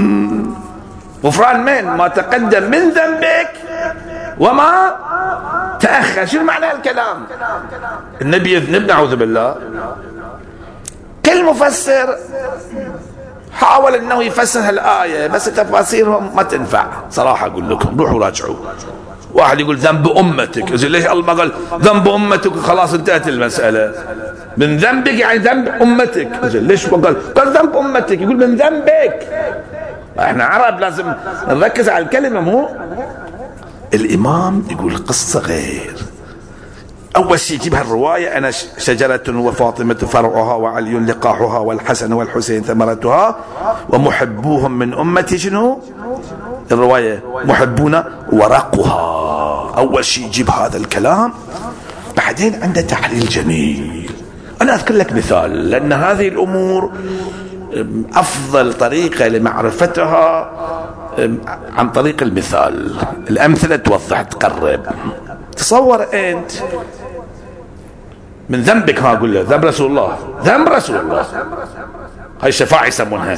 غفران من؟ ما تقدم من ذنبك وما تأخر. شنو معنى الكلام؟ النبي يذنب نعوذ بالله. كل مفسر حاول انه يفسر هالآية بس تفاسيرهم ما تنفع صراحة. اقول لكم روحوا راجعوا. واحد يقول ذنب امتك، زين ليش الله ما قال ذنب امتك خلاص انتهت المسألة؟ من ذنبك يعني ذنب امتك، زين ليش ما قال قال ذنب امتك؟ يقول من ذنبك. احنا عرب لازم نركز على الكلمة. مو الامام يقول قصة غير. أول شيء يجيب هالرواية أنا شجرة وفاطمة فرعها وعلي لقاحها والحسن والحسين ثمرتها ومحبوهم من أمتي. شنو الرواية؟ محبون ورقها. أول شيء يجيب هذا الكلام، بعدين عنده تحليل جميل. أنا أذكر لك مثال، لأن هذه الأمور أفضل طريقة لمعرفتها عن طريق المثال. الأمثلة توضح تقرب. تصور أنت من ذنبك، ما أقول له ذنب رسول الله، ذنب رسول الله، هاي الشفاعة يسمونها.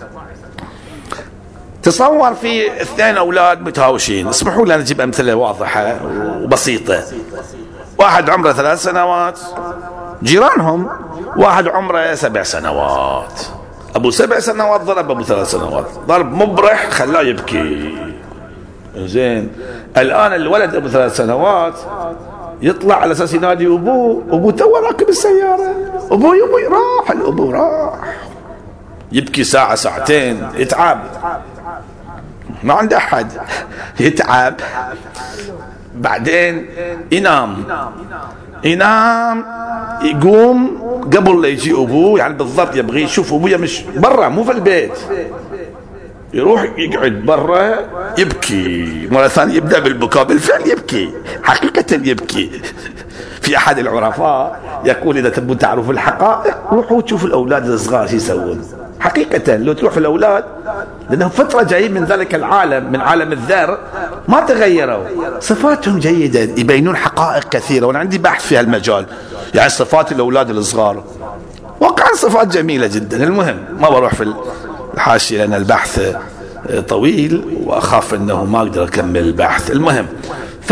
تصور في اثنين أولاد متهاوشين. اسمحوا لي نجيب أمثلة واضحة وبسيطة. واحد عمره ثلاث سنوات جيرانهم، واحد عمره سبع سنوات. أبو سبع سنوات ضرب أبو ثلاث سنوات ضرب مبرح خلاه يبكي. زين الآن الولد أبو ثلاث سنوات يطلع على أساس ينادي أبوه، أبوه تو راكب السيارة، أبوي أبوي راح، الأبو راح يبكي ساعة ساعتين، يتعب ما عنده أحد، يتعب. بعدين ينام ينام يقوم قبل لا يجي أبوه، يعني بالضبط يبغي يشوف أبوه مش برا مو في البيت، يروح يقعد برا يبكي مرة ثانية، يبدأ بالبكاء. بالفعل يبكي، حقيقة يبكي. في أحد العرفاء يقول إذا تبون تعرفوا الحقائق روحوا تشوفوا الأولاد الصغار شو يسوون. حقيقة لو تروح في الأولاد، لأنهم فترة جايين من ذلك العالم، من عالم الذر، ما تغيروا، صفاتهم جيدة، يبينون حقائق كثيرة. وأنا عندي بحث في هالمجال، يعني صفات الأولاد الصغار واقعا صفات جميلة جدا. المهم ما بروح في الحاشية لأن البحث طويل وأخاف أنه ما أقدر أكمل البحث. المهم ف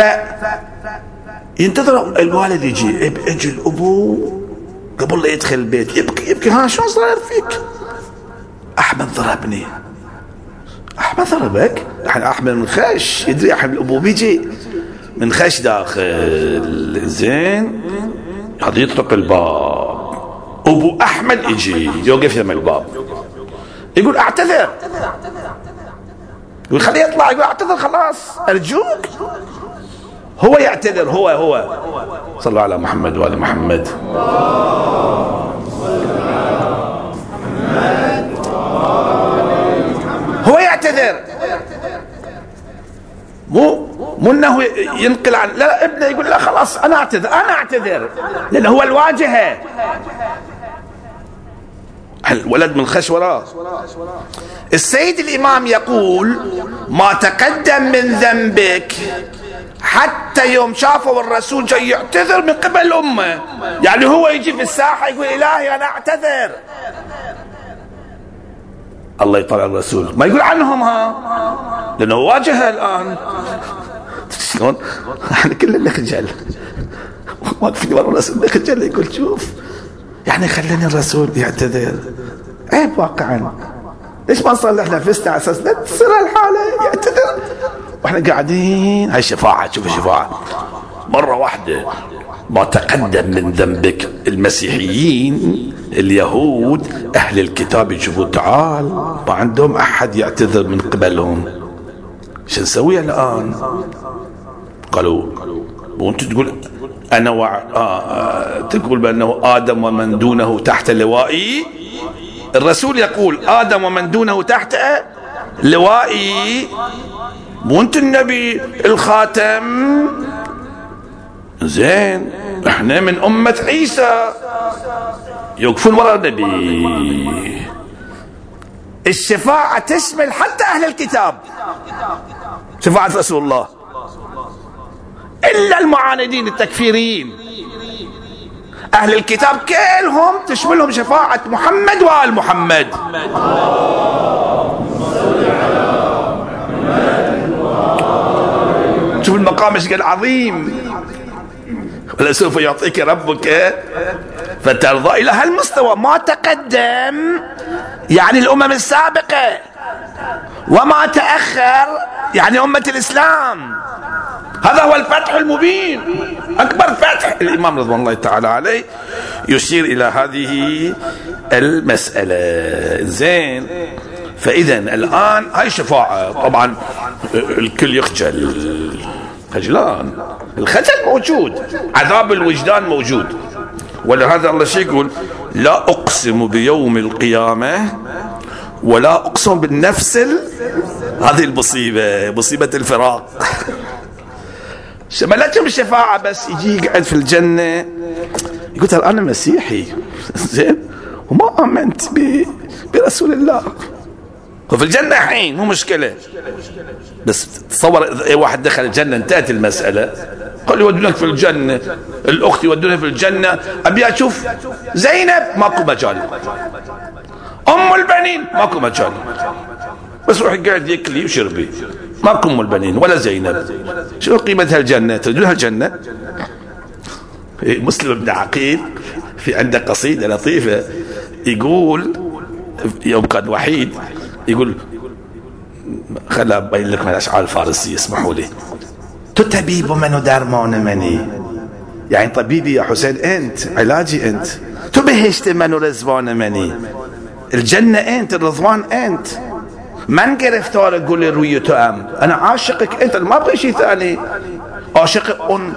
ينتظر الوالد يجي، يجي الأبو قبل لا يدخل البيت يبكي يبكي. ها شو صار فيك؟ أحمد ضربني. أحمد ضربك؟ الحين أحمد من خش، يدري أحمد الأبو بيجي من خش داخل. زين هذا يطرق الباب، أبو أحمد يجي يوقف يم الباب، يقول أعتذر، يقول خليه يطلع، يقول أعتذر خلاص أرجوك. هو يعتذر، هو هو صلوا على محمد وآل محمد. هو يعتذر، مو مو انه ينقل عن، لا ابنه يقول لا خلاص انا اعتذر انا اعتذر لانه هو الواجهه. الولد من خش وراه. السيد الامام يقول ما تقدم من ذنبك، حتى يوم شافوا الرسول جاي يعتذر من قبل امه، يعني هو يجي في الساحه يقول الهي انا اعتذر. الله يطلع الرسول ما يقول عنهم ها، لانه واجهه الان. شلون؟ احنا كلنا نخجل، واقفين ورا الرسول نخجل، يقول شوف يعني خلاني الرسول يعتذر، عيب واقعا. ليش ما نصلح نفسنا على اساس لا تصير الحاله يعتذر واحنا قاعدين؟ هاي الشفاعه، شوف الشفاعه. مره واحده ما تقدم من ذنبك. المسيحيين اليهود أهل الكتاب يشوفوا تعال ما عندهم أحد يعتذر من قبلهم، شو نسوي الآن؟ قالوا وانت تقول أنا وع... آه... تقول بأنه آدم ومن دونه تحت لوائي. الرسول يقول آدم ومن دونه تحت لوائي، وانت النبي الخاتم. زين احنا من أمة عيسى يوقفون وراء النبي. الشفاعة تشمل حتى أهل الكتاب، شفاعة رسول الله، إلا المعاندين التكفيريين. أهل الكتاب كلهم تشملهم شفاعة محمد وآل محمد. شوف المقام ايش قال عظيم. ولسوف يعطيك ربك فترضى. إلى هالمستوى ما تقدم يعني الأمم السابقة، وما تأخر يعني أمة الإسلام. هذا هو الفتح المبين، أكبر فتح. الإمام رضوان الله تعالى عليه يشير إلى هذه المسألة. زين، فإذا الآن هاي شفاعة. طبعا الكل يخجل، خجلان، الخجل موجود، عذاب الوجدان موجود. ولهذا الله شيء يقول لا أقسم بيوم القيامة ولا أقسم بالنفس ال... هذه المصيبة، مصيبة الفراق. شملتهم الشفاعة، بس يجي يقعد في الجنة يقول ترى أنا مسيحي زين وما آمنت ب... برسول الله. وفي الجنة حين مو مشكلة، بس تصور اي واحد دخل الجنة انتهت المسألة. قال يودونك في الجنة، الأخت يودونها في الجنة، أبي أشوف زينب ماكو مجال، أم البنين ماكو مجال، بس روحي قاعد يكلي وشربي، ماكو أم البنين ولا زينب. شنو قيمة هالجنة؟ تريدون هالجنة؟ مسلم بن عقيل في عنده قصيدة لطيفة يقول يوم كان وحيد، يقول خلا أبين لكم الأشعار الفارسية اسمحوا لي. تطبيب من درمان مني، يعني طبيبي يا حسين أنت، علاجي أنت. تبهشت من رضوان مني، الجنة أنت، الرضوان أنت. من گرفتار گل روی تو ام، أنا عاشقك أنت، ما أبغي شيء ثاني. عاشق أن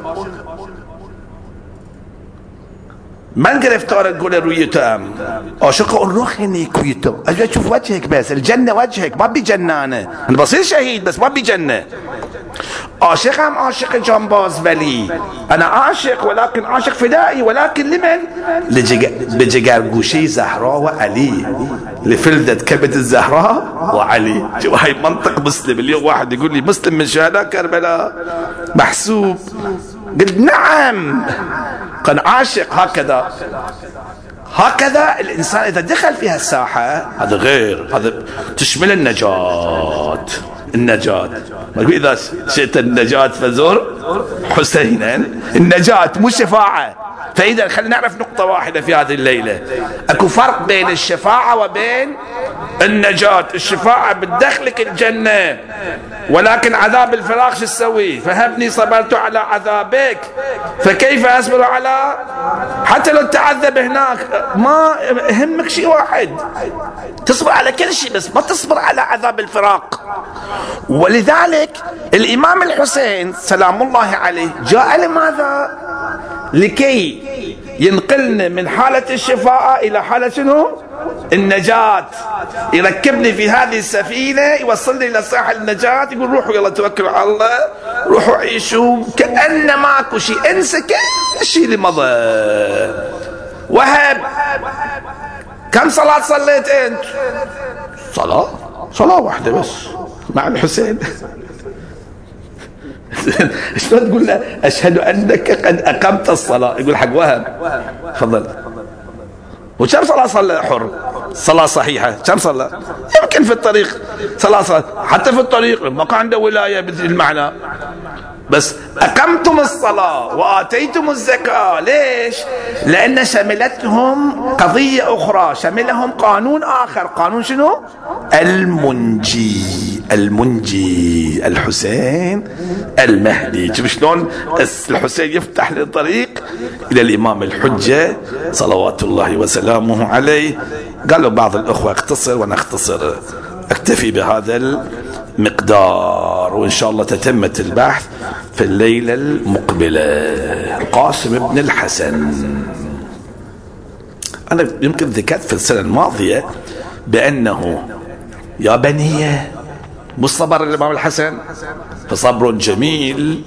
من گرفتار گل روی تو ام، عاشق اون رخ نیکوی تو. اجا تشوف وجهك بس، الجنة وجهك، ما بي جنة. انا انا بصير شهيد بس ما بي جنة. عاشق هم عاشق جانباز ولي، انا عاشق ولكن عاشق فدائي، ولكن لمن؟ بجگر گوشي زهراء وعلي، لفلدة كبد الزهراء وعلي. شو هاي منطق مسلم. اليوم واحد يقول لي مسلم من شهداء كربلاء محسوب، قلت نعم كان عاشق. هكذا هكذا الإنسان إذا دخل في هالساحة هذا غير، هذا تشمل النجاة. النجاة إذا شئت النجاة فزر حسينا، النجاة مو شفاعة. فإذا خلينا نعرف نقطة واحدة في هذه الليلة، أكو فرق بين الشفاعة وبين النجاة. الشفاعة بتدخلك الجنة، ولكن عذاب الفراق شو تسوي؟ فهبني صبرت على عذابك فكيف أصبر على، حتى لو تعذب هناك ما يهمك شيء واحد، تصبر على كل شيء بس ما تصبر على عذاب الفراق. ولذلك الإمام الحسين سلام الله عليه جاء لماذا؟ لكي ينقلنا من حالة الشفاعة إلى حالة شنو؟ النجاة. يركبني في هذه السفينة، يوصلني إلى ساحل النجاة، يقول روحوا يلا توكلوا على الله، روحوا عيشوا كأن ماكو شيء، انسى كل شيء اللي مضى. وهب كم صلاة صليت أنت؟ صلاة صلاة واحدة بس مع الحسين. شلون تقول له أشهد أنك قد أقمت الصلاة؟ يقول حق وهب تفضل. وكم صلاة صلى حر؟ صلاة صحيحة كم صلى؟ يمكن في الطريق صلاة صلاة، حتى في الطريق ما كان عنده ولاية بالمعنى. بس أقمتم الصلاة وآتيتم الزكاة. ليش؟ لأن شملتهم قضية أخرى، شملهم قانون آخر. قانون شنو؟ المنجي. المنجي الحسين المهدي. شوف شلون الحسين يفتح الطريق إلى الإمام الحجة صلوات الله وسلامه عليه. قالوا بعض الأخوة اختصر وأنا اختصر، اكتفي بهذا المقدار، وإن شاء الله تتمت البحث في الليلة المقبلة. القاسم بن الحسن، أنا يمكن ذكرت في السنة الماضية بأنه يا بني مش صبر الإمام الحسن فصبر جميل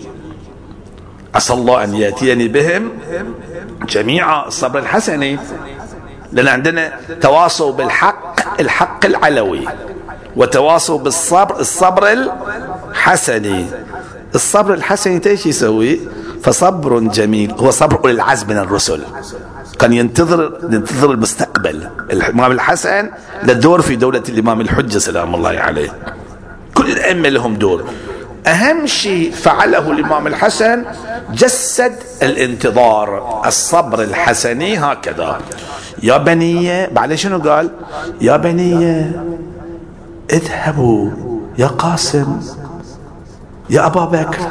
عسى الله أن يأتيني بهم جميعا. الصبر الحسني، لأن عندنا تواصوا بالحق، الحق العلوي، وتواصوا بالصبر، الصبر الحسني. الصبر الحسني ايش يسوي؟ فصبر جميل هو صبر أولي العزم من الرسل، كان ينتظر ينتظر المستقبل. الإمام الحسن له دور في دولة الإمام الحجة سلام الله عليه، كل الأئمة لهم دور. أهم شيء فعله الإمام الحسن جسد الانتظار، الصبر الحسني. هكذا يا بني، بعد شنو قال؟ يا بني اذهبوا، يا قاسم، يا أبا بكر،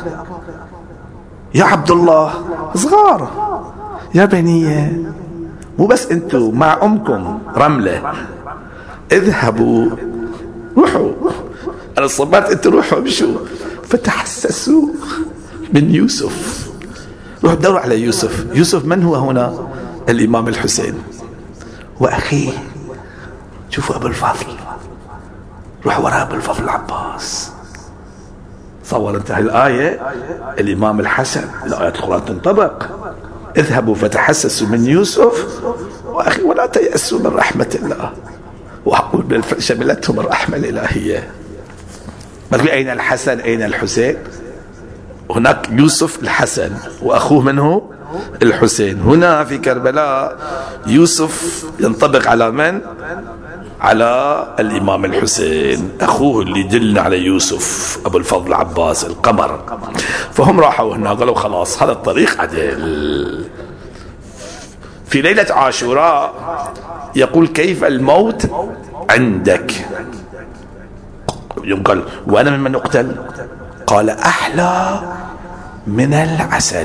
يا عبد الله، صغار، يا بني، مو بس انتوا مع أمكم رملة، اذهبوا، روحوا، أنا صبرت، انتوا روحوا امشوا، فتحسسوا من يوسف، روحوا دوروا على يوسف. يوسف من هو هنا؟ الإمام الحسين وأخيه. شوفوا أبو الفضل، روحوا وراء أبو الفضل العباس. تصور انت الآية، الإمام الحسن، الآيات القرآن تنطبق. اذهبوا فتحسسوا من يوسف وأخي ولا تيأسوا من رحمة الله، شملتهم الرحمة الإلهية. أين الحسن أين الحسين؟ هناك يوسف الحسن وأخوه منه الحسين. هنا في كربلاء يوسف ينطبق على من؟ على الإمام الحسين، أخوه اللي دلنا على يوسف، أبو الفضل العباس القمر. فهم راحوا هنا قالوا خلاص هذا الطريق عدل. في ليلة عاشوراء يقول كيف الموت عندك؟ يوم قال وأنا ممن أقتل؟ قال أحلى من العسل،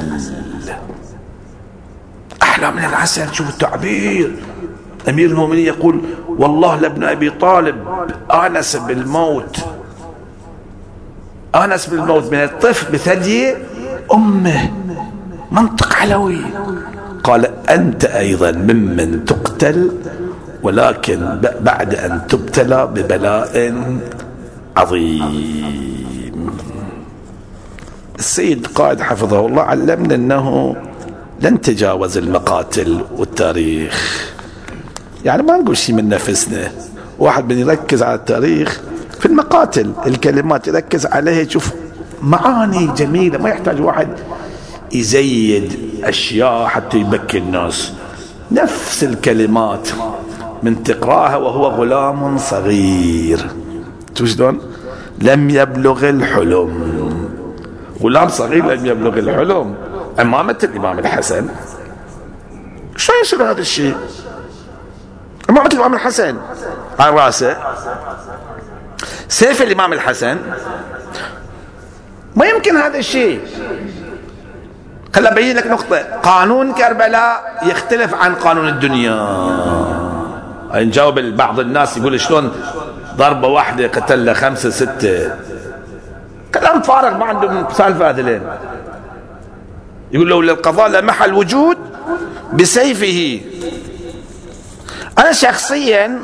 أحلى من العسل. شوف التعبير. أمير المؤمنين يقول والله لابن أبي طالب آنس بالموت، آنس بالموت من الطفل بثدي أمه، منطق علوي. قال أنت أيضا ممن تقتل، ولكن بعد أن تبتلى ببلاء عظيم. السيد قائد حفظه الله علمنا أنه لن تجاوز المقاتل والتاريخ، يعني ما نقول شيء من نفسنا. واحد من يركز على التاريخ في المقاتل، الكلمات يركز عليها، يشوف معاني جميلة، ما يحتاج واحد يزيد أشياء حتى يبكي الناس. نفس الكلمات من تقرأها وهو غلام صغير. شوف شلون؟ لم يبلغ الحلم، غلام صغير لم يبلغ الحلم، أمامة الإمام الحسن. شو يصير هذا الشيء؟ أمامة الإمام الحسن على رأسه سيف الإمام الحسن، ما يمكن هذا الشيء. خل أبين لك نقطة. قانون كربلاء يختلف عن قانون الدنيا. نجاوب بعض الناس يقول شلون ضربة واحدة قتل له خمسة ستة، كلام فارغ ما عندهم سالفة هذلين. يقول لو للقضاء لمح الوجود بسيفه. أنا شخصيا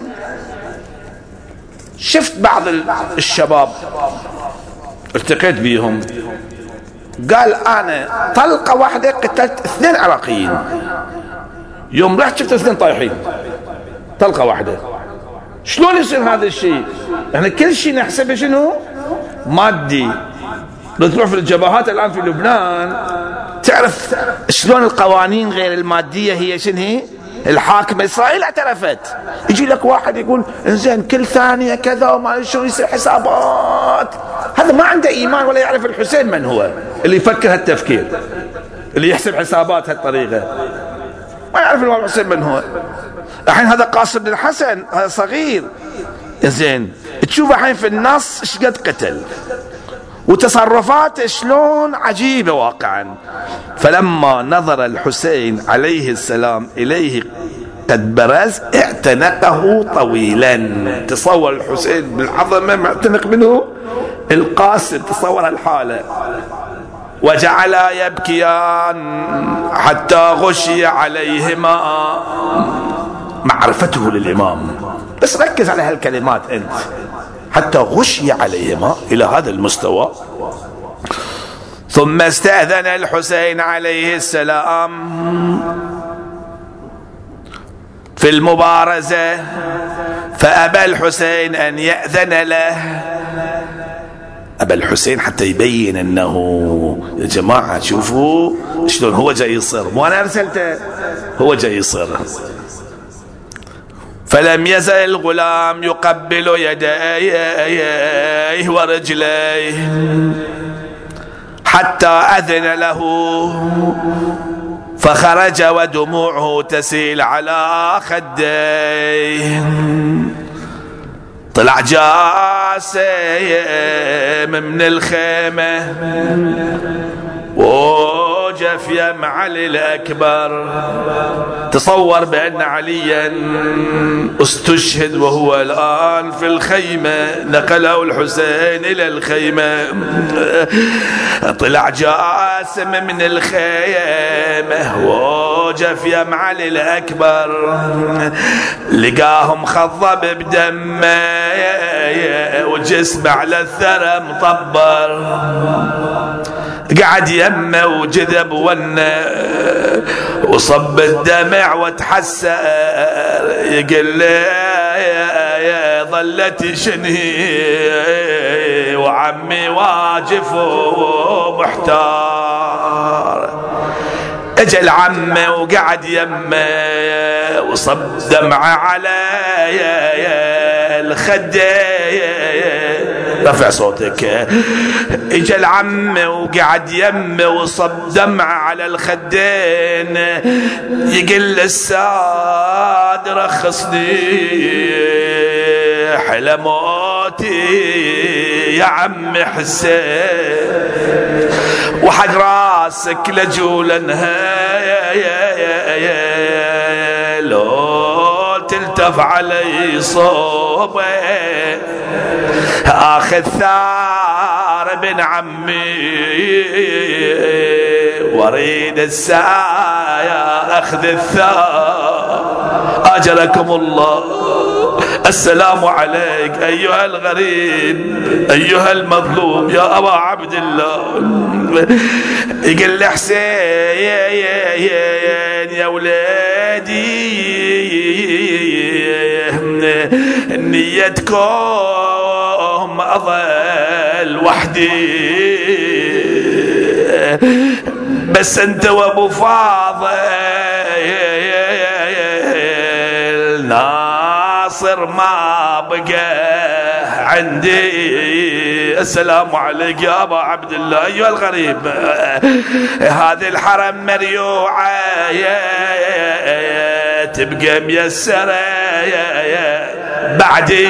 شفت بعض الشباب التقيت بيهم، قال أنا طلقة واحدة قتلت اثنين عراقيين. يوم رحت شفت اثنين طايحين، طلقة واحدة. شلون يصير هذا الشيء؟ احنا كل شيء نحسبه شنو؟ مادي. لو تروح في الجبهات الآن في لبنان تعرف شلون القوانين غير المادية هي شنو هي؟ الحاكمة إسرائيل اعترفت. يجي لك واحد يقول انزين كل ثانية كذا وما شو يصير حسابات. هذا ما عنده إيمان ولا يعرف الحسين من هو، اللي يفكر هالتفكير، اللي يحسب حسابات هالطريقة، ما يعرف الإمام الحسين من هو. الحين هذا قاسم بن الحسن، هذا صغير زين تشوف الحين في النص ايش قد قتل وتصرفاته شلون عجيبة واقعا. فلما نظر الحسين عليه السلام إليه قد برز اعتنقه طويلا. تصور الحسين بالعظمة معتنق منه القاسم، تصور الحالة. وجعلا يبكيان حتى غشي عليهما. معرفته للإمام، بس ركز على هالكلمات أنت، حتى غشي عليهما إلى هذا المستوى. ثم استأذن الحسين عليه السلام في المبارزة، فأبى الحسين أن يأذن له. أبى الحسين حتى يبين أنه يا جماعة شوفوا شلون هو جاي يصر، مو أنا أرسلته، هو جاي يصر. فلم يزل الغلام يقبل يديه ورجليه حتى أذن له، فخرج ودموعه تسيل على خديه. طلع جاسم من الخيمة ووقف يم علي الأكبر. تصور بأن عليا استشهد وهو الآن في الخيمة، نقله الحسين إلى الخيمة. طلع جاسم من الخيمة ووقف يم علي الأكبر، لقاهم خضب بدمه وجسمه على الثرى مطبر. قعد يمه وجذب ونه وصب الدمع وتحسر، يقول لي يا ظلتي شنهي وعمي واقف ومحتار. اجى العمه وقعد يمه وصب دمعه على الخدين. رفع صوتك. اجى العم وقعد يمه وصب دمعه على الخدين، يقل الساد رخصني حلا موتي يا عم حسين، وحق راسك لجولنها لو تلتف علي صوبه، اخذ ثار بن عمي واريد السايا اخذ الثار. اجركم الله. السلام عليك ايها الغريب ايها المظلوم يا ابا عبد الله. يقول لي حسين يا ولادي نيتكم اظل وحدي، بس انت وابو فاضل ناصر ما بقى عندي. السلام عليك يا ابا عبد الله ايها الغريب. هذه الحرم مريوعه تبقى ميسره بعدي،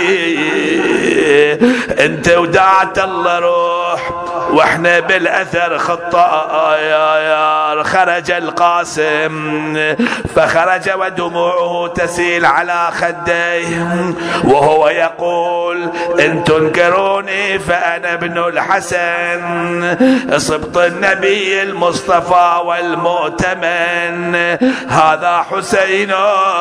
انت ودعت الله روح واحنا بالاثر خطايا. خرج القاسم فخرج ودموعه تسيل على خديه وهو يقول ان تنكروني فانا ابن الحسن صبط النبي المصطفى والمؤتمن. هذا حسين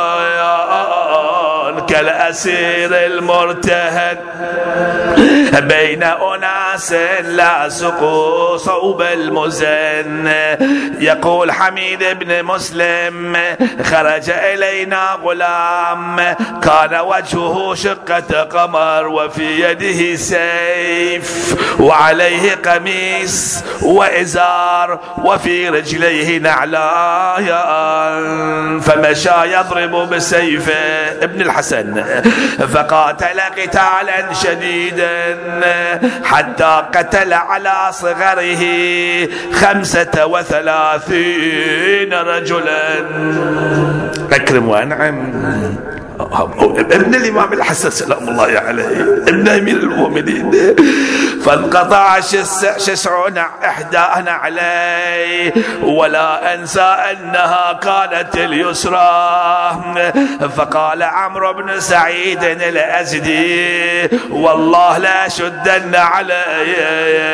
كالأسير المرتهن بين أناس لا سقوا صوب المزن. يقول حميد بن مسلم خرج إلينا غلام كان وجهه شقة قمر وفي يده سيف وعليه قميص وإزار وفي رجليه نعلايان، فمشى يضرب بسيفه ابن الحسن فقاتل قتالا شديدا حتى قتل على صغره خمسة وثلاثين رجلا. أكرم وأنعم. ابن الإمام الحسن سلام الله عليه، ابن أمير المؤمنين. فانقطع شسعون إحدانا عليه، ولا أنسى أنها كانت اليسرى. فقال عمرو بن سعيد الأزدي: والله لا شدن علي.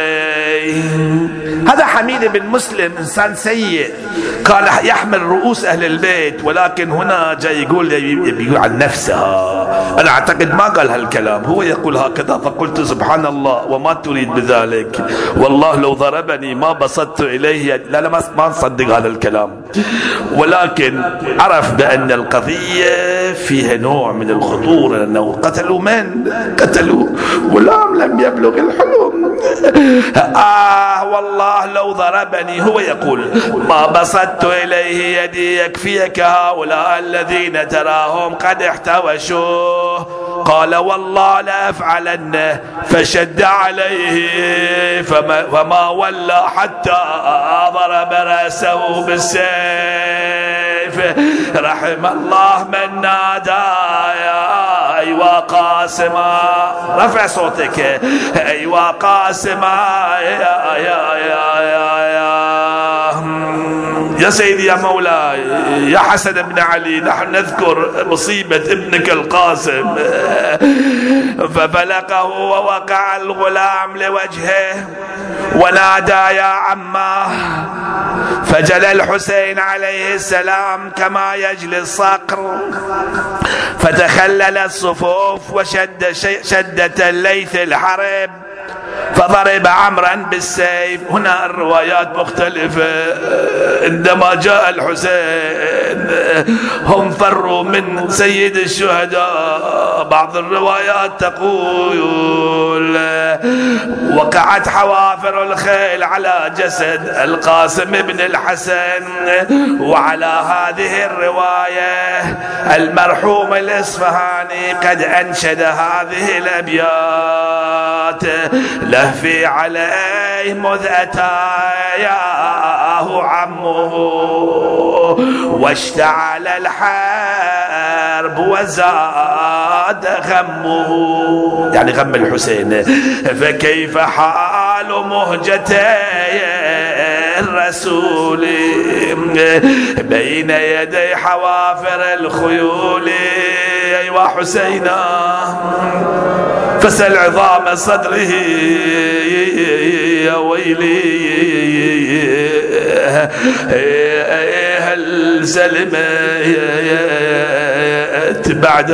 هذا حميد بن مسلم إنسان سيء، كان يحمل رؤوس أهل البيت، ولكن هنا جاي يقول يقول عن نفسها. أنا أعتقد ما قال هالكلام، هو يقول هكذا. فقلت سبحان الله، وما تريد بذلك؟ والله لو ضربني ما بسطت إليه. لا لا ما نصدق هذا الكلام، ولكن عرف بأن القضية فيها نوع من الخطورة، لأنه قتلوا من؟ قتلوا غلام لم يبلغ الحلم. آه والله لو ضربني، هو يقول ما بسطت إليه يدي، يكفيك هؤلاء الذين تراهم قد احتوشوه. قال والله لا أفعلن. فشد عليه فما, فما ولى حتى ضرب رأسه بالسيف. رحم الله من نادى يا أيوا قاسما، رفع صوتك، أيوا قاسما يا يا يا يا يا يا سيدي يا مولاي يا حسن بن علي، نحن نذكر مصيبة ابنك القاسم. فبلغه ووقع الغلام لوجهه ونادى يا عماه. فجلى الحسين عليه السلام كما يجلي الصقر، فتخلل الصفوف وشد شدة الليث الحرب، فضرب عمرا بالسيف. هنا الروايات مختلفة. عندما جاء الحسين هم فروا من سيد الشهداء. بعض الروايات تقول وقعت حوافر الخيل على جسد القاسم بن الحسن. وعلى هذه الرواية المرحوم الإصفهاني قد أنشد هذه الأبيات: لهفي عليه مذ أتاياه عمه، واشتعل الحرب وزاد غمه. يعني غم الحسين. فكيف حال مهجتي الرسول بين يدي حوافر الخيول. أيوا حسينا فسل عظام صدره يا ويلي، هل سلمت بعد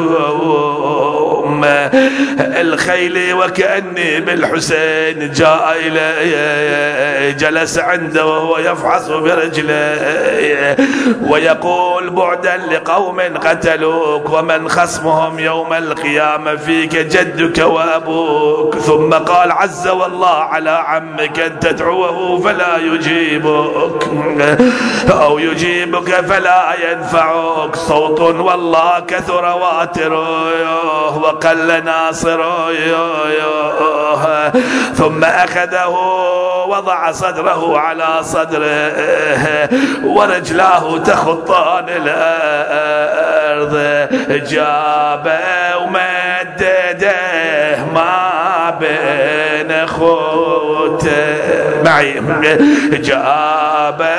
هجوم الخيل وكأني بالحسين جاء إلي، جلس عنده وهو يفحص برجله ويقول بعدا لقوم قتلوك ومن خصمهم يوم القيامة فيك جدك وأبوك. ثم قال عز والله على عمك أن تدعوه فلا يجيبك، أو يجيبك فلا ينفعك. صوت والله كثر واتر وقل ناصر. ثم أخذه وضع صدره على صدره ورجلاه تخطان الأرض. جاب ومدده ما بين خوته معي، جاب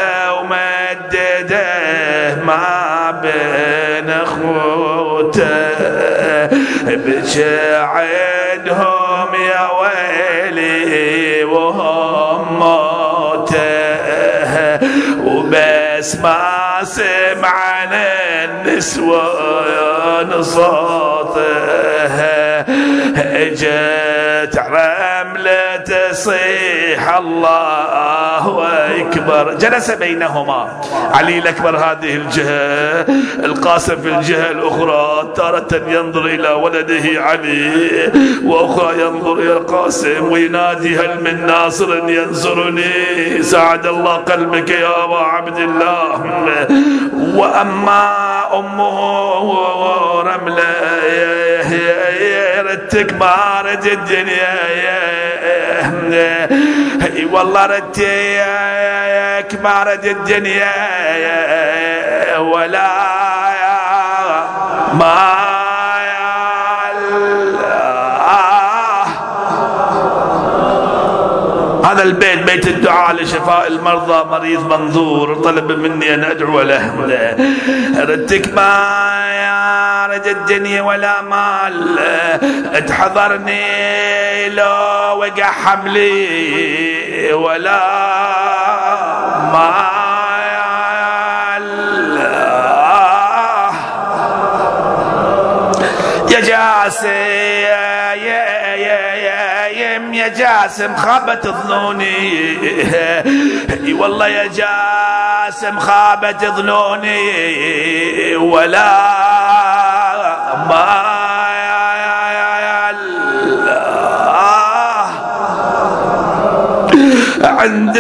ومدده ما بين خوته. بكى عندهم يا ويلي وهم موته، وبس ما سمع النسوان صوته. اجت رملة تصيح الله أكبر. جلس بينهما علي الأكبر هذه الجهة، القاسم في الجهة الأخرى. تارة ينظر إلى ولده علي، وأخرى ينظر إلى القاسم وينادي هل من ناصر ينصرني؟ سعد الله قلبك يا أبا عبد الله. وأما أمه رملة رتك ما رد الدنيا، اي والله رتك ما رد الدنيا ولا ما هذا البيت بيت الدعاء لشفاء المرضى. مريض منظور طلب مني أن أدعو له. ردك ما يا رجل الدنيا ولا مال، تحضرني لو وقع حملي ولا مال. يا جاسم يا جاسم خابت ظنوني، اي والله يا جاسم خابت ظنوني ولا ما عند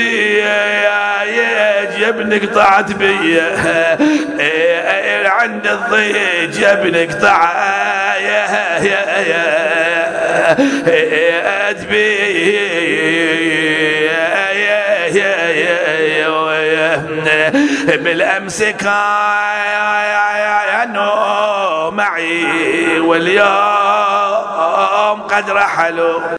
الضيج يا ابن قطعت بي، عند الضيج يا ابن قطعت بالأمس كانوا معي واليوم قد رحلوا.